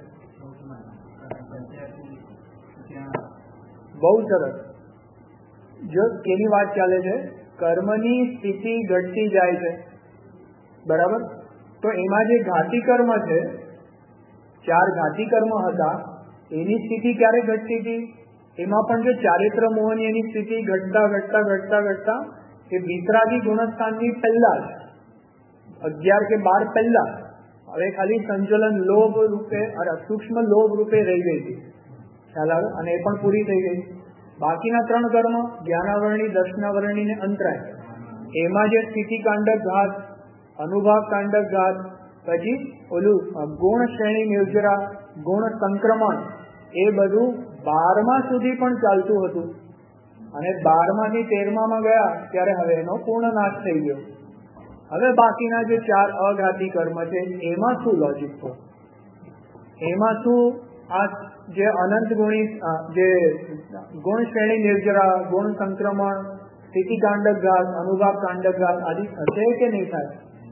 બહુ સરસ. જો કેની વાત ચાલે છે? કર્મની સ્થિતિ ઘટતી જાય છે. બરાબર? તો એમાં જે ઘાતી કર્મ છે, 4 ઘાતી કર્મ હતા, એની સ્થિતિ ક્યારે ઘટતી હતી? એમાં પણ જો ચારિત્ર મોહની એની સ્થિતિ ઘટતા એ વિતરાગી ગુણસ્થાનની પહેલા જ 11 કે 12 પહેલા હવે ખાલી સંચલન લોભ રૂપે સૂક્ષ્મ લોભ રૂપે રહી ગઈ હતી. ખ્યાલ આવે? અને એ પણ પૂરી થઈ ગઈ. બાકીના 3 કર્મ, જ્ઞાનાવરણી, દર્શનાવરણી ને અંતરાય, એમાં જે સ્થિતિ કાંડક ઘાત, અનુભાવ કાંડક ઘાત, પછી ઓલું ગુણ શ્રેણી નિર્જરા, ગુણ સંક્રમણ, એ બધું 12મા સુધી પણ ચાલતું હતું. અને 12માંથી 13માં ગયા ત્યારે હવે એનો પૂર્ણ નાશ થઈ ગયો. હવે બાકીના જે 4 અઘાતી કર્મ છે એમાં શું લોજિક છે? એમાં શું આ જે અનંત ગુણી જે ગુણ શ્રેણી નિર્જરા, ગુણ સંક્રમણ, સ્થિતિ કાંડક ઘાત, અનુભાવ કાંડક ઘાત આદિ થશે કે નહીં થાય?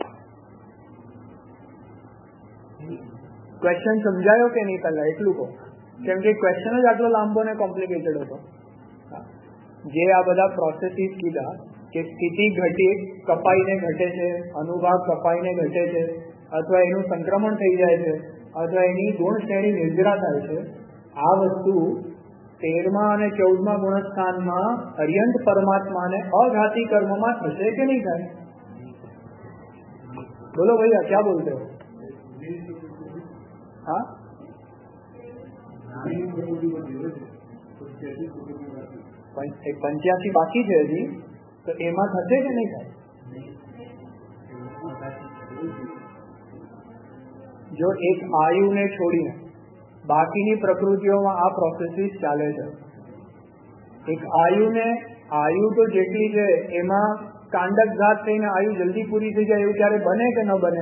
ક્વેશ્ચન સમજાયો કે નહીં? પહેલા એટલું કહો, કેમ કે ક્વેશ્ચન જ આટલો લાંબો ને કોમ્પ્લિકેટેડ હતો. જે આ બધા પ્રોસેસીસ કીધા કે સ્થિતિ કપાઈને ઘટે છે, અનુભાવ કપાઈને ઘટે છે, અથવા એનું સંક્રમણ થઈ જાય છે, અથવા એની ગુણ શ્રેણી નિર્જરા થાય છે, આ વસ્તુ 13મા અને 14મા ગુણસ્થાનમાં અર્યંત પરમાત્માને અઘાતી કર્મમાં થશે કે નહીં થાય? બોલો ભૈયા, ક્યાં બોલતે હો? હા, 85 બાકી છે હજી, તો એમાં થશે કે નહીં થાય? જો એક આયુને છોડીને બાકીની પ્રકૃતિઓમાં આ પ્રોસેસીસ ચાલે છે. એક આયુ તો જેટલી છે એમાં કાંડક ઘાત થઈને આયુ જલ્દી પૂરી થઈ જાય એવું ક્યારે બને કે ન બને?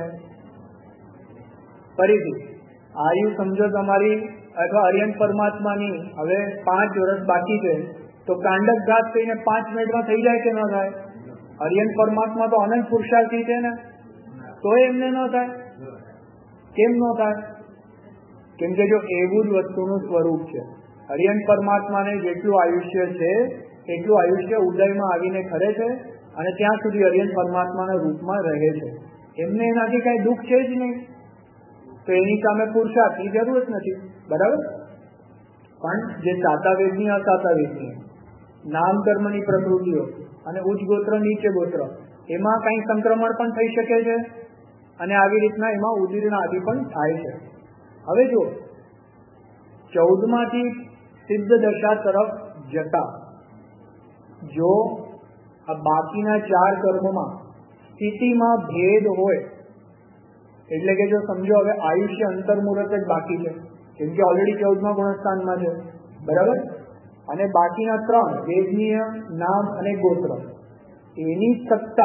ફરીથી આયુ સમજો તમારી અથવા અર્યંત પરમાત્માની હવે 5 વર્ષ બાકી છે તો કાંડક ઘાત થઈને 5 મિનિટમાં થઈ જાય કે ન થાય? અર્યંત પરમાત્મા તો અનંત પુરુષાર્થી છે ને, તો એમને ન થાય. કેમ ન થાય? કેમ કે જો એવું જ વસ્તુનું સ્વરૂપ છે, અર્યંત પરમાત્માને જેટલું આયુષ્ય છે એટલું આયુષ્ય ઉદયમાં આવીને ખરે છે અને ત્યાં સુધી અર્યંત પરમાત્માના રૂપમાં રહે છે. એમને એનાથી કઈ દુઃખ છે જ નહીં, તો એની સામે પુરુષાર્થની જરૂર જ નથી. બરાબર? પણ જે સાતા વેદની અસાતા વેદની નામ કર્મની પ્રકૃતિઓ અને ઉચ્ચ ગોત્ર નીચે ગોત્ર એમાં કઈ સંક્રમણ પણ થઈ શકે છે અને આવી રીતના એમાં ઉદીર્ણ આદિ પણ થાય છે. હવે જો 14માંથી સિદ્ધ દશા તરફ જતા જો આ બાકીના 4 કર્મોમાં સ્થિતિમાં ભેદ હોય, એટલે કે જો સમજો હવે આયુષ્ય અંતર્મુહૂર્ત જ બાકી છે, કેમ કે ઓલરેડી 14મા ગુણસ્થાનમાં છે. બરાબર? અને બાકીના 3 વેદનીય, નામ અને ગોત્ર એની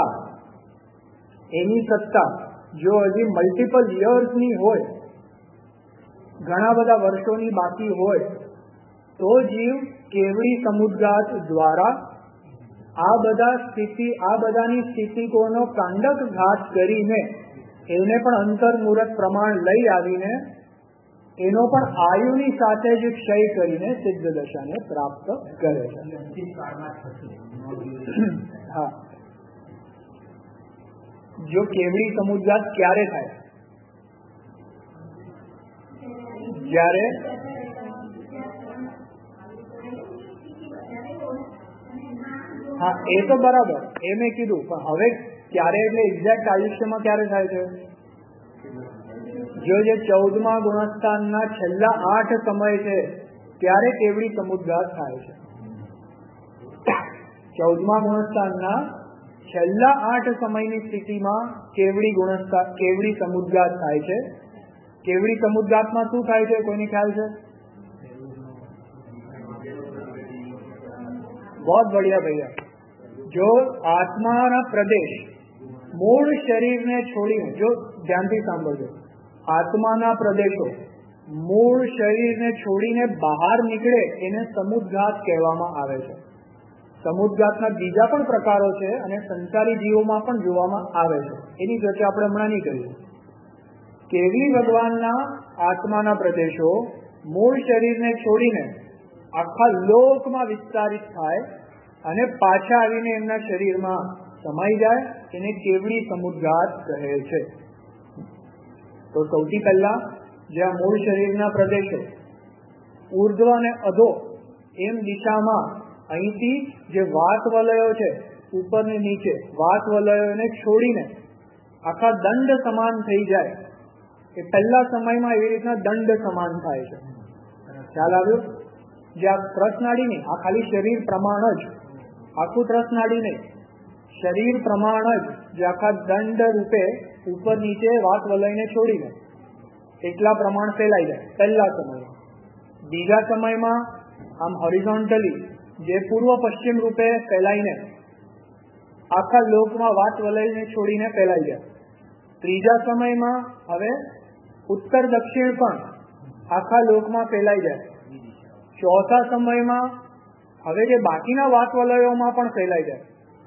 સત્તા જો હજી મલ્ટિપલ યર્સની હોય, ઘણા બધા વર્ષોની બાકી હોય, તો જીવ કેવડી સમુદ્ગાત દ્વારા આ બધાની સ્થિતિકોનો કાંડક ઘાત કરીને એને પણ અંતર્મુહૂર્ત પ્રમાણ લઈ આવીને એનો પણ આયુની સાથે જ ક્ષય કરીને સિદ્ધ દશાને પ્રાપ્ત કરે છે. હા, જો કેવડી સમુદ્ગાત ક્યારે થાય? જ્યારે હા એ તો બરાબર, એ મેં કીધું, પણ હવે ક્યારે એટલે એક્ઝેક્ટ આયુષ્યમાં ક્યારે થાય છે? જો જે 14મા ગુણસ્થાનના છેલ્લા 8 સમય છે ત્યારે કેવડી સમુદ્ગાત થાય છે. 14મા ગુણસ્થાનના છેલ્લા 8 સમયની સ્થિતિમાં કેવડી સમુદ્ગાત થાય છે. કેવડી સમુદ્ગાતમાં શું થાય છે? કોઈને ખ્યાલ છે? બહુ બઢિયા ભૈયા. જો આત્માના પ્રદેશ મૂળ શરીરને છોડીને, જો ધ્યાનથી સાંભળજો, આત્માના પ્રદેશો મૂળ શરીરને છોડીને બહાર નીકળે એને સમુદ્ગાત કહેવામાં આવે છે. સમુદ્ગાતના બીજા પણ પ્રકારો છે અને સંસારી જીવોમાં પણ જોવામાં આવે છે, એની ચર્ચા આપણે હમણાં નહીં કરીએ. કેવલી ભગવાનના આત્માના પ્રદેશો મૂળ શરીરને છોડીને આખા લોકમાં વિસ્તારિત થાય અને પાછા આવીને એમના શરીરમાં સમાઈ જાય, એને કેવડી સમુદ્ગાત કહે છે. તો સૌથી પહેલા જે આ મૂળ શરીરના પ્રદેશો ઉર્ધ્વ અને અધો એમ દિશામાં અહીંથી જે વાત વલયો છે ઉપર ને નીચે વાત વલયોને છોડીને આખા દંડ સમાન થઈ જાય, એ પહેલા સમયમાં એવી રીતના દંડ સમાન થાય છે. ખ્યાલ આવ્યો? જે આ ત્રસનાડી નહીં, આ ખાલી શરીર પ્રમાણ જ, આખું ત્રસનાડી નહીં, શરીર પ્રમાણ જ જે આખા દંડ રૂપે ઉપર નીચે વાત વલયને છોડીને એટલા પ્રમાણ ફેલાઈ જાય પહેલા સમયમાં. બીજા સમયમાં આમ હોરિઝોન્ટલી જે પૂર્વ પશ્ચિમ રૂપે ફેલાઈને આખા લોકમાં વાત વલયને છોડીને ફેલાઈ જાય. ત્રીજા સમયમાં હવે ઉત્તર દક્ષિણ પણ આખા લોકમાં ફેલાઈ જાય. ચોથા સમયમાં હવે જે બાકીના વાત વલયોમાં પણ ફેલાઈ જાય.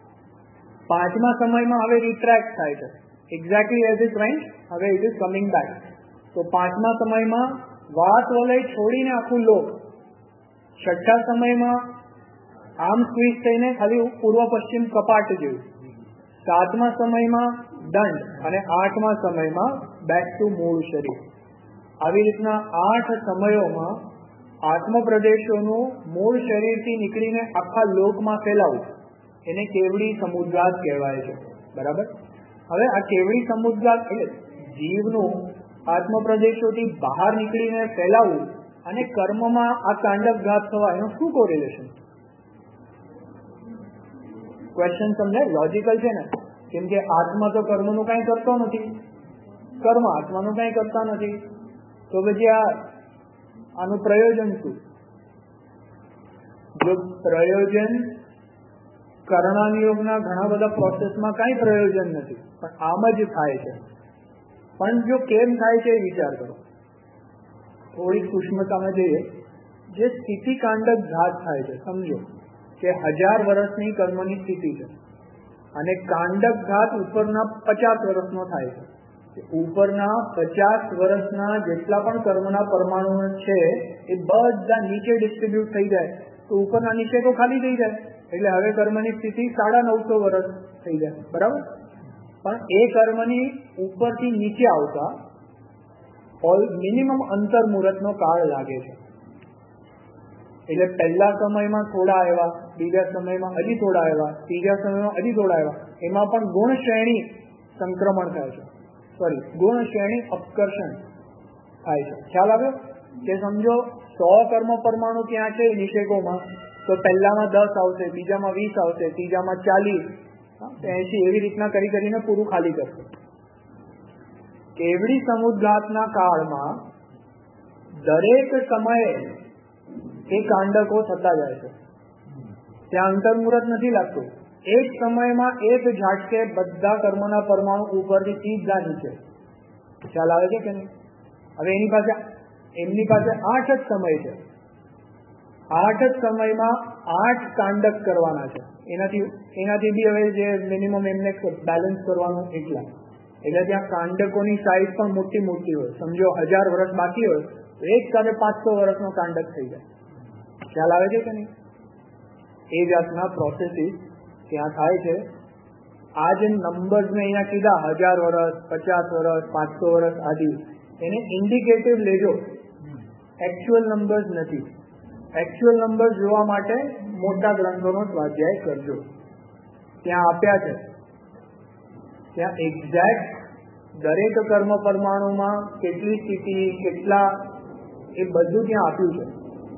પાંચમા સમયમાં હવે રિટ્રેક્ટ થાય છે, એક્ઝેક્ટલી એઝ ઇટ વેન્ટ, હવે ઇટ ઇઝ કમિંગ બેક. તો પાંચમા સમયમાં વાત વલય છોડીને આખું લોક. છઠ્ઠા સમયમાં આમ સ્વીચ થઈને ખાલી પૂર્વ પશ્ચિમ કપાટ જેવું. સાતમા સમયમાં દંડ અને આઠમા સમયમાં બેક ટુ મૂળ શરીર. આવી રીતના 8 સમયોમાં આત્મ પ્રદેશોનું મૂળ શરીરથી નીકળીને આખા લોકમાં ફેલાવું એને કેવડી સમુદ્ગાત કહેવાય છે. બરાબર? હવે આ કેવડી સમુદ્ગાત એટલે જીવનું આત્મ પ્રદેશોથી બહાર નીકળીને ફેલાવવું અને કર્મમાં આ કાંડકઘાત થવા એનું શું કોરિલેશન? ક્વેશ્ચન તમને લોજિકલ છે ને? કેમ કે આત્મા તો કર્મનું કઈ કરતો નથી, કર્મ આત્માનું કઈ કરતા નથી, તો પછી આનું પ્રયોજન શું? જો પ્રયોજન કર્ણાનિયોગના ઘણા બધા પ્રોસેસમાં કાંઈ પ્રયોજન નથી, પણ આમ જ થાય છે. પણ જો કેમ થાય છે એ વિચાર કરો. થોડી સૂક્ષ્મતામાં જઈએ. જે સ્થિતિ કાંડક ઘાત થાય છે, સમજો કે 1000 વર્ષની કર્મની સ્થિતિ છે અને કાંડક ઘાત ઉપરના 50 વર્ષનો થાય છે. ઉપરના 50 વર્ષના જેટલા પણ કર્મના પરમાણુ છે એ બધા નીચે ડિસ્ટ્રીબ્યુટ થઈ જાય તો ઉપરના નીચે તો ખાલી થઈ જાય, એટલે હવે કર્મની સ્થિતિ 950 વર્ષ થઈ જાય, બરાબર. પણ એ કર્મની ઉપરથી નીચે આવતા મિનિમમ અંતર મુહૂર્તનો કાળ લાગે છે. એટલે પહેલા સમયમાં થોડા આવ્યા, બીજા સમયમાં હજી થોડા આવ્યા, ત્રીજા સમયમાં હજી થોડા આવ્યા. એમાં પણ ગુણ શ્રેણી સંક્રમણ થાય છે, ગુણ શ્રેણી અપકર્ષણ થાય છે. ખ્યાલ આવ્યો કે સમજો 100 કર્મ પરમાણુ ક્યાં છે નિષેકોમાં, તો પહેલામાં 10 આવશે, બીજામાં 20 આવશે, ત્રીજામાં 40, 80, એવી રીતના કરીને પૂરું ખાલી કરશે. કેવડી સમુદ્ઘાતના કાળમાં દરેક સમયે એ કાંડકો થતા જાય છે. ત્યાં અંતર મુહૂર્ત નથી લાગતું. એક સમયમાં એક ઝાટકે બધા કર્મના પરમાણુ ઉપરથી સીધા નીચે. ખ્યાલ આવે છે કે નહીં? હવે એમની પાસે 8 જ સમય છે. 8 જ સમયમાં 8 કાંડક કરવાના છે. એનાથી બી હવે જે મિનિમમ એમને બેલેન્સ કરવાનું એટલા. એટલે ત્યાં કાંડકોની સાઈઝ પણ મોટી મોટી હોય. સમજો 1000 વર્ષ બાકી હોય તો એક સાથે 500 વર્ષનો કાંડક થઈ જાય. ખ્યાલ આવે છે કે નહીં? એ જાતના પ્રોસેસીસ ત્યાં થાય છે. આ જે નંબર્સને અહીંયા કીધા 1000 વર્ષ, 50 વર્ષ, 500 વર્ષ આદિ, એને ઇન્ડિકેટિવ લેજો, એકચ્યુઅલ નંબર્સ નથી. એકચ્યુઅલ નંબર્સ જોવા માટે મોટા ગ્રંથોનો સ્વાધ્યાય કરજો. ત્યાં આપ્યા છે, ત્યાં એક્ઝેક્ટ દરેક કર્મ પરમાણુમાં કેટલી સ્થિતિ, કેટલા, એ બધું ત્યાં આપ્યું છે.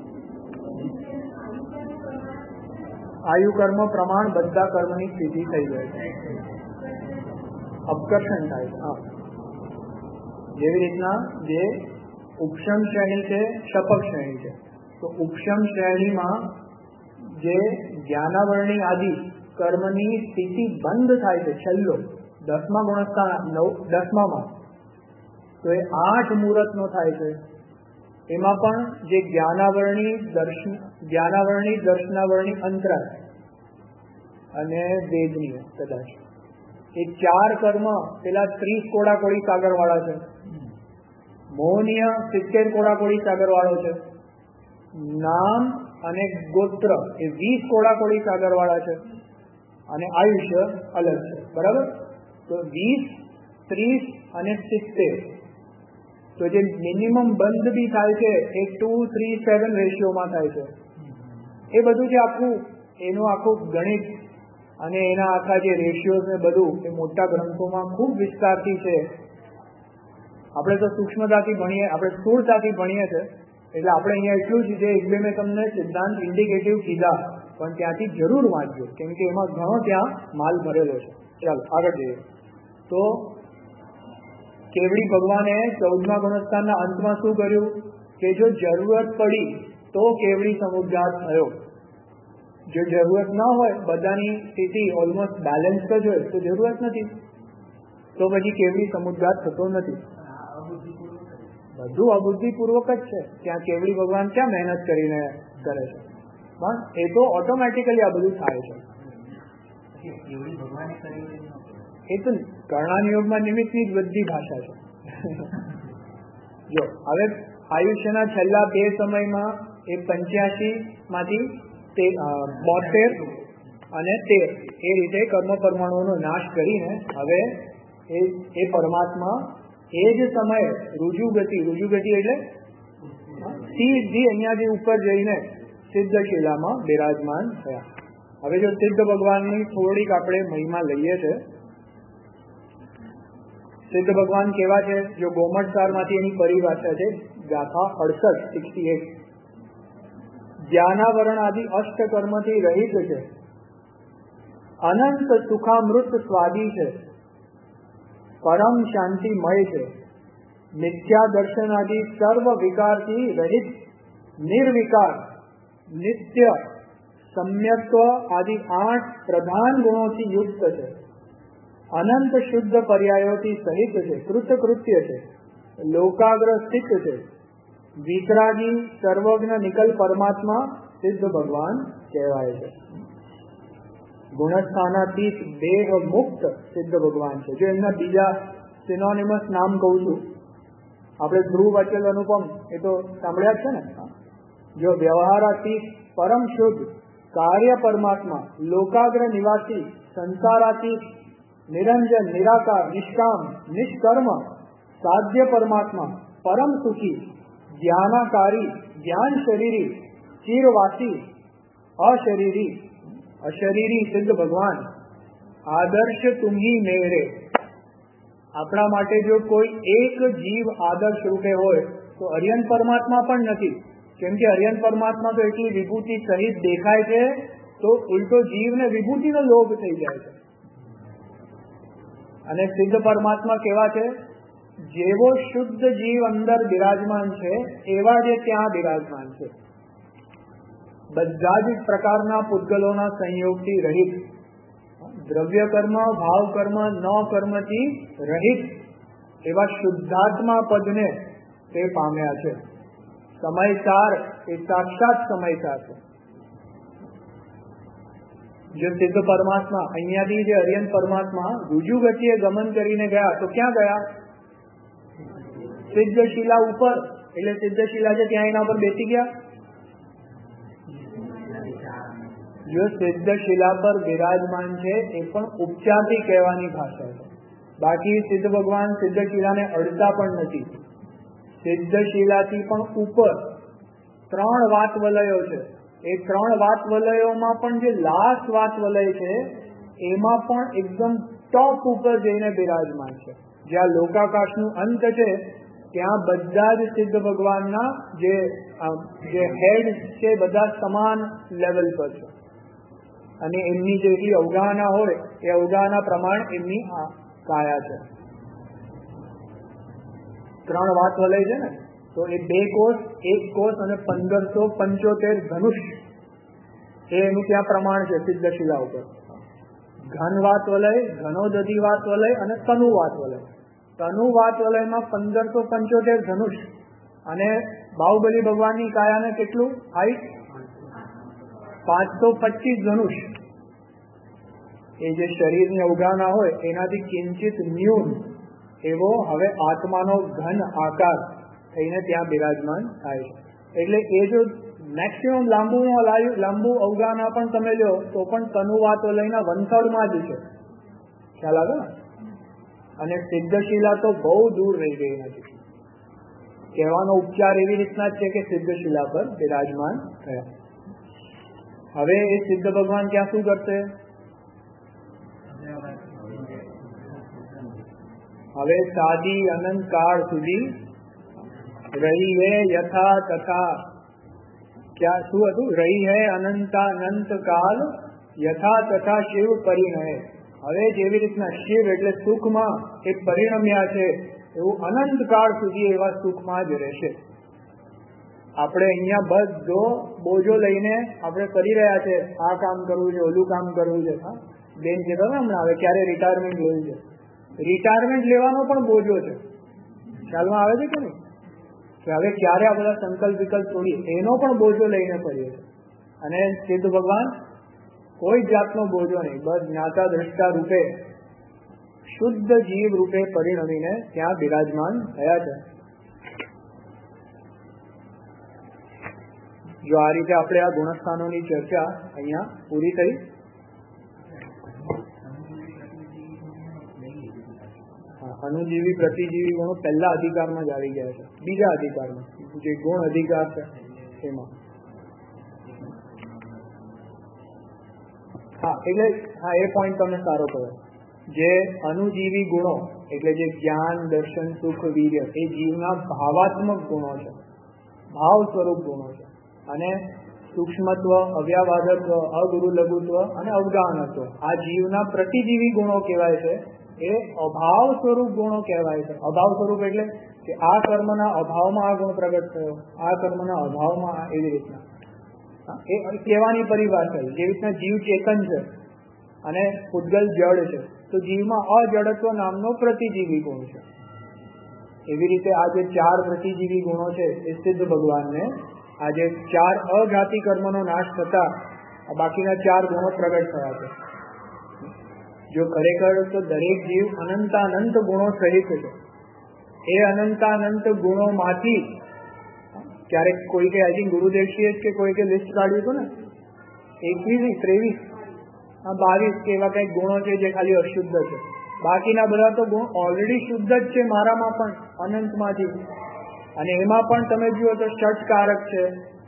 આયુ કર્મ પ્રમાણ બધા કર્મની સ્થિતિ થઈ જાય છે, અપકર્ષણ થાય છે. હા, જેવી રીતના જે ઉપશમ શ્રેણી છે, શપક શ્રેણી છે, તો ઉપશમ શ્રેણીમાં જે જ્ઞાનાવરણી આદિ કર્મની સ્થિતિ બંધ થાય છે, છેલ્લો 10મા ગુણસ્થાન 10માં, તો એ 8 મુહૂર્તનો થાય છે. એમાં પણ જે જ્ઞાનાવરણી, દર્શનાવરણી અંતરાય અને વેદનીય કદાચ, એ 4 કર્મ પેલા 30 કોડાકોડી સાગર વાળા છે, મોહનીય 70 કોડાકોડી સાગર વાળો છે, નામ અને ગોત્ર એ 20 કોડાકોડી સાગર વાળા છે, અને આયુષ્ય અલગ છે, બરાબર. તો 20, 30 અને 70, તો જે મિનિમમ બંધ બી થાય છે એ 2:3:7 રેશિયોમાં થાય છે. એ બધું જે એનું આખું ગણિત અને એના આખા જે રેશિયો ને બધું એ મોટા ગ્રંથોમાં ખૂબ વિસ્તારથી છે. આપણે તો સૂક્ષ્મતાથી ભણીએ, આપણે સ્થૂળતાથી ભણીએ છીએ, એટલે આપણે અહીંયા એટલું જ જે એક બે મેં તમને સિદ્ધાંત ઇન્ડિકેટિવ કીધા, પણ ત્યાંથી જરૂર વાંચજો, કેમ કે એમાં ઘણો ત્યાં માલ ભરેલો છે. ચાલો આગળ જઈએ. તો કેવડી ભગવાને 14મા ગુણસ્થાનના અંતમાં શું કર્યું કે જો જરૂરત પડી તો કેવડી સમુદ્ઘાત થયો. જો જરૂરત ના હોય, બધાની સ્થિતિ ઓલમોસ્ટ બેલેન્સ જ હોય, તો જરૂરત નથી, તો પછી કેવડી સમુદ્ઘાત થતો નથી. બધું અબુદ્ધિપૂર્વક જ છે. ત્યાં કેવડી ભગવાન ક્યાં મહેનત કરીને કરે છે, પણ એ તો ઓટોમેટિકલી આ બધું થાય છે. એ તો કર્ણાનિયોગમાં નિમિત્તની જ બધી ભાષા છે. જો હવે આયુષ્યના છેલ્લા 2 સમયમાં એ 85માંથી 72 અને 13 એ રીતે કર્મ પરમાણુઓનો નાશ કરીને હવે એ પરમાત્મા એ જ સમયે રુજુગતિ એટલે સીધી અહીંયાથી ઉપર જઈને સિદ્ધ શિલામાં બિરાજમાન થયા. હવે જો સિદ્ધ ભગવાનની થોડીક આપણે મહિમા લઈએ છે. સિદ્ધ ભગવાન કેવા છે? જો ગોમટ સારમાંથી એની પરિભાષા છે, ગાથા 68. જ્ઞાનાવરણ આદિ અષ્ટકર્મથી રહિત છે, અનંત સુખામૃત સ્વાદી છે, પરમ શાંતિમય છે, મિથ્યા દર્શન આદિ સર્વ વિકારથી રહિત, નિર્વિકાર, નિત્ય સમ્યક્ત્વ આદિ 8 પ્રધાન ગુણોથી યુક્ત છે. અનંત શુદ્ધ પર્યાયોથી સહિત છે. કૃતકૃત્ય છે. લોકાગ્ર સ્થિત છે. વિતરાગી સર્વજ્ઞ નિકલ પરમાત્મા સિદ્ધ ભગવાન કહેવાય છે. ગુણસ્થાનાતીત દેહ મુક્ત સિદ્ધ ભગવાન છે. જો એમના બીજા સિનોનિમસ નામ કહું છું, આપણે ધ્રુવ અચલ અનુપમ એ તો સાંભળ્યા છે ને. જો વ્યવહારાતીત પરમ શુદ્ધ કાર્ય પરમાત્મા, લોકાગ્ર નિવાસી, સંસારાતીત, નિરંજન, નિરાકાર, નિષ્કામ, નિષ્કર્મ, સાધ્ય પરમાત્મા, પરમ સુખી, જ્ઞાનાકારી, જ્ઞાન શરીરી, ચિરવાસી, અશરીરી સિદ્ધ ભગવાન. આદર્શ તુમ્હી મેરે. આપણા માટે જો કોઈ એક જીવ આદર્શ રૂપે હોય તો અરિયન પરમાત્મા પણ નથી. કેમ કે અરિયન પરમાત્મા તો એટલી વિભૂતિ સહિત દેખાય છે તો ઉલટો જીવને વિભૂતિનો લોભ થઈ જાય છે. અને સિદ્ધ પરમાત્મા કેવા છે? જેવો શુદ્ધ જીવ અંદર બિરાજમાન છે એવા જે ત્યાં બિરાજમાન છે. બધા જ પ્રકારના પૂતગલોના સંયોગથી રહિત, દ્રવ્ય કર્મ, ભાવ કર્મ, ન કર્મથી રહિત એવા શુદ્ધાત્મા પદને તે પામ્યા છે. સમયસાર એ સાક્ષાત સમયસાર છે. જો સિદ્ધ પરમાત્મા અહીંયાથી જે અરિયન પરમાત્મા ગુજુ ગતિએ ગમન કરીને ગયા તો ક્યાં ગયા? સિદ્ધશિલા ઉપર. એટલે સિદ્ધશિલા છે ત્યાં એના પર બેસી ગયા. જો સિદ્ધશિલા પર બિરાજમાન છે એ પણ ઉપચારથી કહેવાની ભાષા છે. બાકી સિદ્ધ ભગવાન સિદ્ધશિલાને અડતા પણ નથી. સિદ્ધશિલાથી પણ ઉપર 3 વાત વલયો છે. એ 3 વાત વલયોમાં પણ જે લાસ્ટ વાત વલય છે એમાં પણ એકદમ ટોપ ઉપર જઈને બિરાજમાન છે. જ્યાં લોકાકાશનું અંત છે ત્યાં બધા જ સિદ્ધ ભગવાનના જે હેડ છે બધા સમાન લેવલ પર છે. અને એમની જેટલી અવગાહના હોય એ અવગાહના પ્રમાણ એમની આ કાયા છે. 3 વાત વલય છે ને, તો એ 2 કોષ, 1 કોષ અને 1575 ધનુષ એ એનું ત્યાં પ્રમાણ છે સિદ્ધશિલા ઉપર. ઘન વાત વલય, ઘનોદધિ વાત વલય અને તનુ વાત વલય. તનુ વાત વલયમાં 1575 ધનુષ અને બાહુબલી ભગવાનની કાયાને કેટલું હાઈટ? 525 ધનુષ. એ જે શરીરની અવગાહના હોય એનાથી કિંચિત ન્યૂન એવો હવે આત્માનો ઘન આકાર થઈને ત્યાં બિરાજમાન થાય છે. એટલે એ જો મેક્સિમમ લાંબુ અવગાહના પણ તમે લો તો પણ તનુવાત લઈને 1/3 જ છે. ખ્યાલ આવે ને? અને સિદ્ધશિલા તો બહુ દૂર રહી ગઈ નથી. કહેવાનો ઉપચાર એવી રીતના જ છે કે સિદ્ધશિલા પર બિરાજમાન થયા. હવે એ સિદ્ધ ભગવાન ત્યાં શું કરશે? હવે સાદી અનંત કાળ સુધી રહી હે યથા તથા. ક્યાં શું હતું? રહી હે અનંત કાળ યથા તથા શિવ પરિણય. હવે જેવી રીતના શિવ એટલે સુખમાં એ પરિણમ્યા છે એવું અનંત કાળ સુધી એવા સુખમાં જ રહેશે. આપણે અહીંયા બધો બોજો લઈને આપણે કરી રહ્યા છે. આ કામ કરવું છે, ઓલું કામ કરવું છે. હા, બેન કહેતા ને હમણાં હવે ક્યારે રિટાયરમેન્ટ લેવું છે. રિટાયરમેન્ટ લેવાનો પણ બોજો છે. ખ્યાલમાં આવે છે કે નહીં? કે હવે ક્યારે આ બધા સંકલ્પ વિકલ્પ છોડી એનો પણ બોજો લઈને ફરીએ છીએ. અને સિદ્ધ ભગવાન કોઈ જાતનો બોજો નહીં, બસ જ્ઞાતા દ્રષ્ટા રૂપે શુદ્ધ જીવ રૂપે પરિણમીને ત્યાં બિરાજમાન થયા છે. જો આ રીતે આપણે આ ગુણસ્થાનોની ચર્ચા અહીંયા પૂરી થઈ. અનુજીવી પ્રતિજીવી ગુણો પહેલા અધિકારમાં જ આવી ગયા છે. બીજા અધિકારમાં જે ગુણ અધિકાર છે એમાં એટલે એ પોઈન્ટ તમને સારો કહ્યો. જે અનુજીવી ગુણો એટલે જે જ્ઞાન, દર્શન, સુખ, વીર્ય એ જીવના ભાવાત્મક ગુણો છે, ભાવ સ્વરૂપ ગુણો છે. અને સૂક્ષ્મત્વ, અવ્યાવાદત્વ, અગુરુ લઘુત્વ અને અવગાહનત્વ આ જીવના પ્રતિજીવી ગુણો કહેવાય છે. એ અભાવ સ્વરૂપ ગુણો કહેવાય છે. અભાવ સ્વરૂપ એટલે કે આ કર્મના અભાવમાં આ ગુણ પ્રગટ થયો, આ કર્મના અભાવમાં એવી રીતના. એ કહેવાની પરિભાષા. જેવી રીતના જીવ ચેતન છે અને પૂતગલ જડ છે, તો જીવમાં અજડત્વ નામનો પ્રતિજીવી ગુણ છે. એવી રીતે આ જે 4 પ્રતિજીવી ગુણો છે એ સિદ્ધ ભગવાનને આ જે 4 અઘાતી કર્મનો નાશ થતા બાકીના 4 ગુણો પ્રગટ થયા છે. જો ખરેખર તો દરેક જીવ અનંતાનંત ગુણો સહિત છે. એ અનંતાનંત ગુણોમાંથી ક્યારેક કોઈ કે આઈ થિંક ગુરુદેવશ્રીએ કે કોઈ કે લિસ્ટ કાઢ્યું હતું ને 21, 23, 22 કે એવા કઈક ગુણો છે જે ખાલી અશુદ્ધ છે. બાકીના બધા તો ગુણ ઓલરેડી શુદ્ધ જ છે મારામાં પણ અનંતમાંથી. અને એમાં પણ તમે જુઓ તો ષટકારક છે.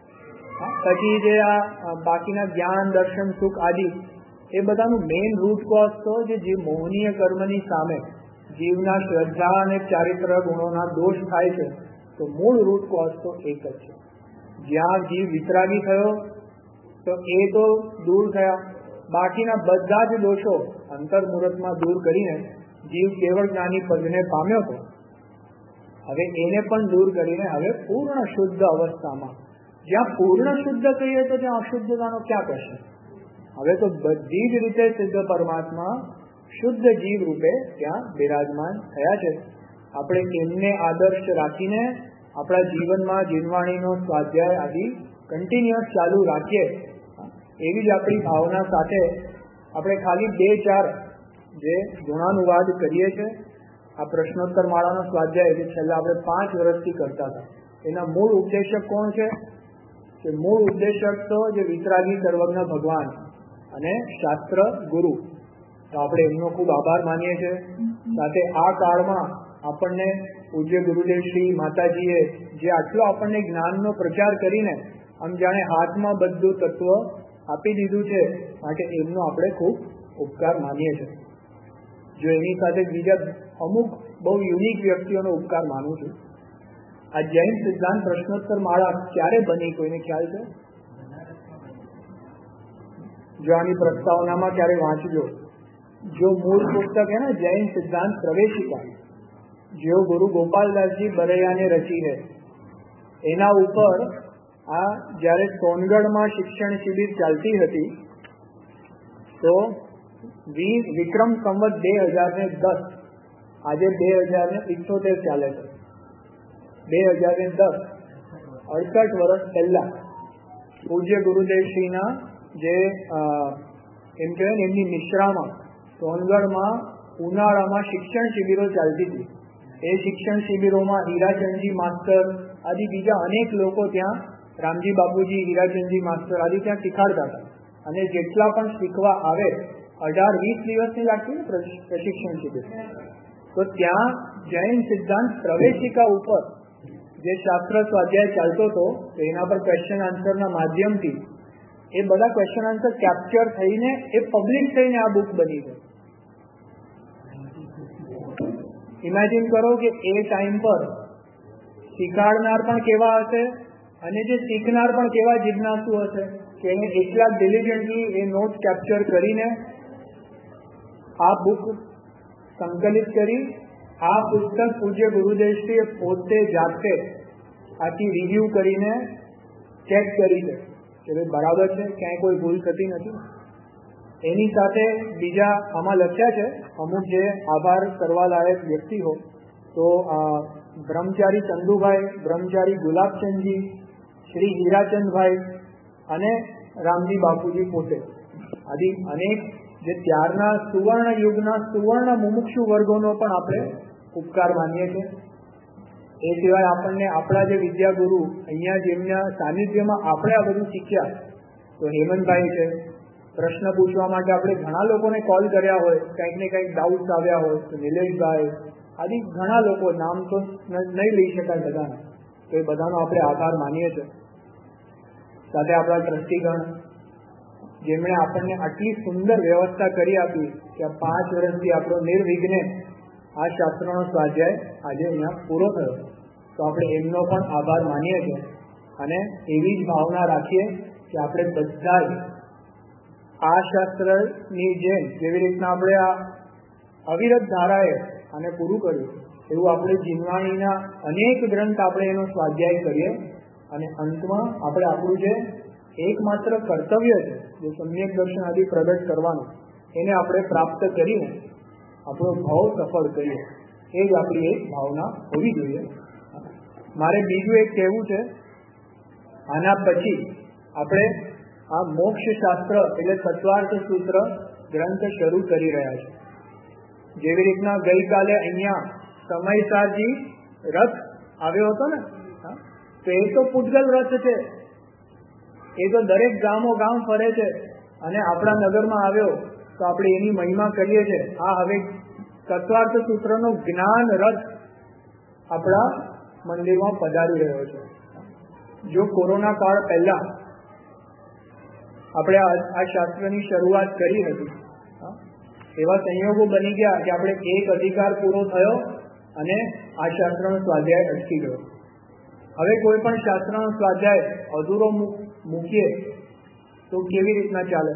પછી જે આ બાકીના જ્ઞાન, દર્શન, સુખ આદિ એ બધાનું મેઇન રૂટ કોઝ તો જે મોહનીય કર્મની સામે જીવના શ્રદ્ધા અને ચારિત્ર ગુણોના દોષ થાય છે, તો મૂળ રૂટ કોઝ તો એક જ છે. જ્યાં જીવ વિતરાગી થયો તો એ તો દૂર થયા, બાકીના બધા જ દોષો અંતર્મુહૂર્તમાં દૂર કરીને જીવ કેવળ જ્ઞાની પદને પામ્યો હતો. હવે એને પણ દૂર કરીને હવે પૂર્ણ શુદ્ધ અવસ્થામાં, જ્યાં પૂર્ણ શુદ્ધ કહીએ તો ત્યાં અશુદ્ધતાનો ક્યાં પ્રશ્ન. હવે તો બધી જ રીતે સિદ્ધ પરમાત્મા શુદ્ધ જીવ રૂપે ત્યાં બિરાજમાન થયા છે. આપણે એમને આદર્શ રાખીને આપણા જીવનમાં જીવવાણીનો સ્વાધ્યાય આદિ કન્ટિન્યુઅસ ચાલુ રાખીએ, એવી જ આપણી ભાવના સાથે આપણે ખાલી 2-4 જે ગુણાનુવાદ કરીએ છીએ. આ પ્રશ્નોત્તર માળાનો સ્વાધ્યાય જે છેલ્લા આપણે 5 વર્ષથી કરતા હતા, એના મૂળ ઉપદેશક કોણ છે? કે મૂળ ઉપદેશક તો જે વિતરાગી સર્વજ્ઞ ભગવાન અને શાસ્ત્ર ગુરુ. તો આપણે એમનો ખૂબ આભાર માનીએ છીએ. સાથે આ કાળમાં આપણને પૂજ્ય ગુરુદેવ શ્રી માતાજીએ જે આટલો આપણને જ્ઞાનનો પ્રચાર કરીને આમ જાણે હાથમાં બધું તત્વ આપી દીધું છે, માટે એમનો આપણે ખૂબ ઉપકાર માનીએ છીએ. જો એની સાથે બીજા અમુક બહુ યુનિક વ્યક્તિઓનો ઉપકાર માનું છું. આ જૈન સિદ્ધાંત પ્રશ્નોત્તર માળા ક્યારે બની, કોઈને ખ્યાલ છે? જો આની પ્રસ્તાવનામાં ક્યારે વાંચજો. જો મૂળ પુસ્તક હે ને જૈન સિદ્ધાંત પ્રવેશિકા, जो गुरु गोपालदास जी बरैया ने रची है, एना ऊपर आ જ્યારે સોનગઢમાં શિક્ષણ શિબિર ચાલતી હતી તો વિક્રમ સંવત 2010, આજે 2078 ચાલે છે. 2010 68 વર્ષ પહેલા પૂજ્ય ગુરુદેવશ્રીના જે એમ કહેવાય ને એમની નિશ્રામાં સોનગઢમાં ઉનાળામાં શિક્ષણ શિબિરો ચાલતી હતી. એ શિક્ષણ શિબિરોમાં હીરાચંદજી માસ્ટર આદિ બીજા અનેક લોકો ત્યાં, રામજી બાપુજી, હીરાચંદજી માસ્ટર આદિ ત્યાં શીખાડતા હતા. અને જેટલા પણ શીખવા આવે 18-20 દિવસની લાગતી ને પ્રશિક્ષણ શિબિર, તો ત્યાં જૈન સિદ્ધાંત પ્રવેશિકા ઉપર જે શાસ્ત્ર સ્વાધ્યાય ચાલતો હતો, એના પર ક્વેશ્ચન આન્સરના માધ્યમથી એ બધા ક્વેશ્ચન આન્સર કેપ્ચર થઈને એ પબ્લિક થઈને આ બુક બની ગઈ. ઇમેજિન કરો કે એ ટાઈમ પર શીખાડનાર પણ કેવા હશે અને જે શીખનાર પણ કેવા જિજ્ઞાસુ હશે કે એને એટલા ડિલિજન્ટલી એ નોટ કેપ્ચર કરીને આ બુક સંકલિત કરી. આ પુસ્તક પૂજ્ય ગુરુદેવશ્રીએ પોતે જાતે આખી રિવ્યુ કરીને ચેક કરી છે કે ભાઈ બરાબર છે, ક્યાંય કોઈ ભૂલ થતી નથી. એની સાથે બીજા આમાં લખ્યા છે અમુક જે આભાર કરવા લાયક વ્યક્તિઓ, તો બ્રહ્મચારી ચંદુભાઈ, બ્રહ્મચારી ગુલાબચંદજી, શ્રી હીરાચંદભાઈ અને રામજી બાપુજી પોતે આદિ અનેક જે ત્યારના સુવર્ણ યુગના સુવર્ણ મુમુક્ષુ વર્ગોનો પણ આપણે ઉપકાર માનીએ છીએ. એ સિવાય આપણને આપણા જે વિદ્યાગુરુ અહીંયા જેમના સાનિધ્યમાં આપણે આ બધું શીખ્યા, તો હેમંતભાઈ છે. પ્રશ્ન પૂછવા માટે આપણે ઘણા લોકોને કોલ કર્યા હોય, કંઈક ને કંઈક ડાઉટ્સ આવ્યા હોય, તો નિલેશભાઈ આદિ ઘણા લોકો, નામ તો નહીં લઈ શકાય બધાના, તો એ બધાનો આપણે આભાર માનીએ છીએ. સાથે આપણા ટ્રસ્ટીગણ જેમણે આપણને આટલી સુંદર વ્યવસ્થા કરી આપી કે આ 5 વર્ષથી આપણો નિર્વિઘ્ને આ શાસ્ત્રનો સ્વાધ્યાય આજે અહીંયા પૂરો થયો, તો આપણે એમનો પણ આભાર માનીએ છીએ. અને એવી જ ભાવના રાખીએ કે આપણે બધા જ આ શાસ્ત્રની જેમ જેવી રીતના આપણે આ અવિરત ધારાએ આને પૂરું કર્યું, એવું આપણે જીનવાણીના અનેક ગ્રંથ આપણે એનો સ્વાધ્યાય કરીએ અને અંતમાં આપણે આપણું જે એકમાત્ર કર્તવ્ય છે જે સમ્યક દર્શન આદિ પ્રગટ કરવાનું, એને આપણે પ્રાપ્ત કરીને આપણો ભાવ સફળ કરીએ, એ જ આપણી એક ભાવના હોવી જોઈએ. મારે બીજું એક કહેવું છે, આના પછી આપણે આ મોક્ષ શાસ્ત્ર એટલે તત્વાર્થ સૂત્ર ગ્રંથ શરૂ કરી રહ્યા છે. જેવી રીતના ગઈકાલે અહીંયા સમયસારજી રથ આવ્યો હતો ને, તો એ તો પૂતગલ રથ છે, એ તો દરેક ગામો ગામ ફરે છે અને આપણા નગરમાં આવ્યો તો આપણે એની મહિમા કરીએ છીએ. આ હવે તત્વાર્થ સૂત્રનો જ્ઞાન રથ આપણા મંદિરમાં પધારી રહ્યો છે. જો કોરોના કાળ પહેલા આપણે આ શાસ્ત્રની શરૂઆત કરી હતી, એવા સંયોગો બની ગયા કે આપણે એક અધિકાર પૂરો થયો અને આ શાસ્ત્રનો સ્વાધ્યાય અટકી ગયો. હવે કોઈ પણ શાસ્ત્રનો સ્વાધ્યાય અધૂરો મૂકીએ તો કેવી રીતના ચાલે?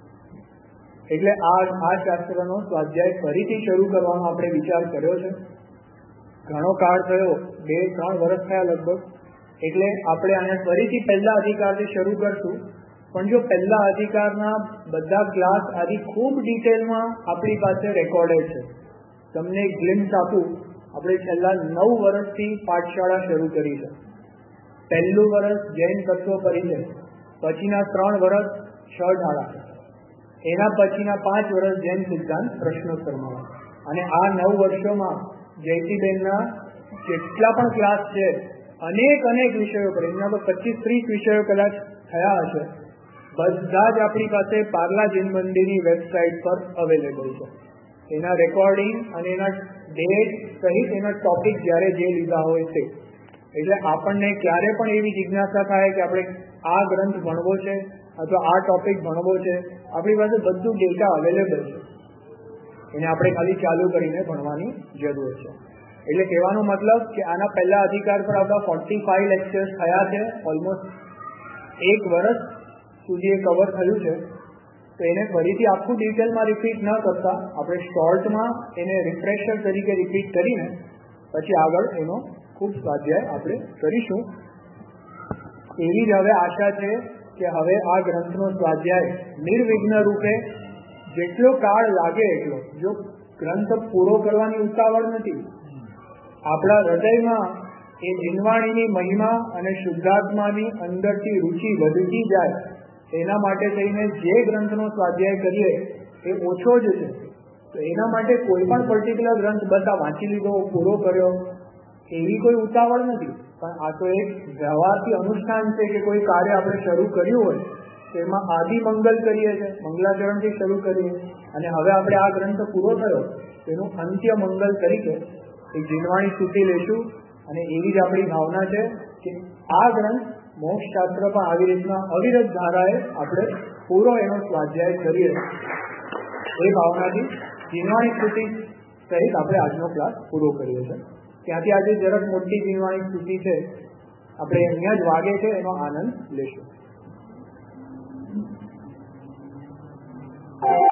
એટલે આ શાસ્ત્રનો સ્વાધ્યાય ફરીથી શરૂ કરવાનો આપણે વિચાર કર્યો છે. ઘણો કાળ થયો, 2-3 વર્ષ થયા લગભગ. એટલે આપણે આને ફરીથી પહેલા અધિકારથી શરૂ કરશું. પણ જો પહેલા અધિકારના બધા ક્લાસ આદિ ખૂબ ડિટેલમાં આપણી પાસે રેકોર્ડેડ છે. તમને એક ગ્લિમ્સ આપું, આપણે છેલ્લા 9 વર્ષથી પાઠશાળા શરૂ કરી છે. પહેલું વર્ષ જૈન તત્વ પરિચય, પછીના 3 વર્ષ 6 ઢાળા, એના પછીના 5 વર્ષ જૈન સિદ્ધાંત પ્રશ્નોત્તરમાં. અને આ 9 વર્ષોમાં જયતીબેનના જેટલા પણ ક્લાસ છે, અનેક વિષયો પર, એમના તો 25-30 વિષયો કદાચ થયા હશે, બધા જ આપણી પાસે પાર્લા જૈન મંદિરની વેબસાઇટ પર અવેલેબલ છે. એના રેકોર્ડિંગ અને એના ડેટ સહિત એના ટોપિક જ્યારે જે લીધા હોય તે. એટલે આપણને ક્યારે પણ એવી જિજ્ઞાસા થાય કે આપણે આ ગ્રંથ ભણવો છે અથવા આ ટોપિક ભણવો છે, આપણી પાસે બધું ડેટા અવેલેબલ છે. એને આપણે ખાલી ચાલુ કરીને ભણવાની જરૂર છે. એટલે કહેવાનો મતલબ કે આના પહેલા અધિકાર પર આપણા 45 લેક્ચર્સ થયા છે. ઓલમોસ્ટ 1 વર્ષ સુધી એ કવર થયું છે. તો એને ફરીથી આખું ડિટેલમાં રિપીટ ન કરતા આપણે શોર્ટમાં એને રિફ્રેશર તરીકે રિપીટ કરીને પછી આગળ એનો ખૂબ સ્વાધ્યાય આપણે કરીશું. એવી જ હવે આશા છે કે હવે આ ગ્રંથનો સ્વાધ્યાય નિર્વિઘ્ન રૂપે જેટલો કાળ લાગે એટલો, જો ગ્રંથ પૂરો કરવાની ઉતાવળ નથી, આપણા હૃદયમાં એ જીનવાણીની મહિમા અને શુદ્ધાત્માની અંદરથી રુચિ વધતી જાય, એના માટે થઈને જે ગ્રંથનો સ્વાધ્યાય કરીએ એ ઓછો જ છે. તો એના માટે કોઈ પણ પર્ટિક્યુલર ગ્રંથ બધા વાંચી લીધો, પૂરો કર્યો, એવી કોઈ ઉતાવળ નથી. પણ આ તો એક વ્યવહારથી અનુષ્ઠાન છે કે કોઈ કાર્ય આપણે શરૂ કર્યું હોય તો એમાં આદિ મંગલ કરીએ છીએ, મંગલાચરણથી શરૂ કરીએ, અને હવે આપણે આ ગ્રંથ પૂરો થયો તેનું અંત્ય મંગલ તરીકે એક જીનવાણી સ્તુતિ લેશું. અને એવી જ આપણી ભાવના છે કે આ ગ્રંથ મોક્ષ શાસ્ત્ર પણ આવી રીતના અવિરત ધારાએ આપણે પૂરો એનો સ્વાધ્યાય કરીએ, એ ભાવનાથી જીનવાણી સ્તુતિ સહિત આપણે આજનો ક્લાસ પૂરો કરીએ છીએ. ત્યાંથી આજે જરાક મોટી જીનવાણી સ્તુતિ છે, આપણે અહીંયા જ વાગે છે, એનો આનંદ લેશું.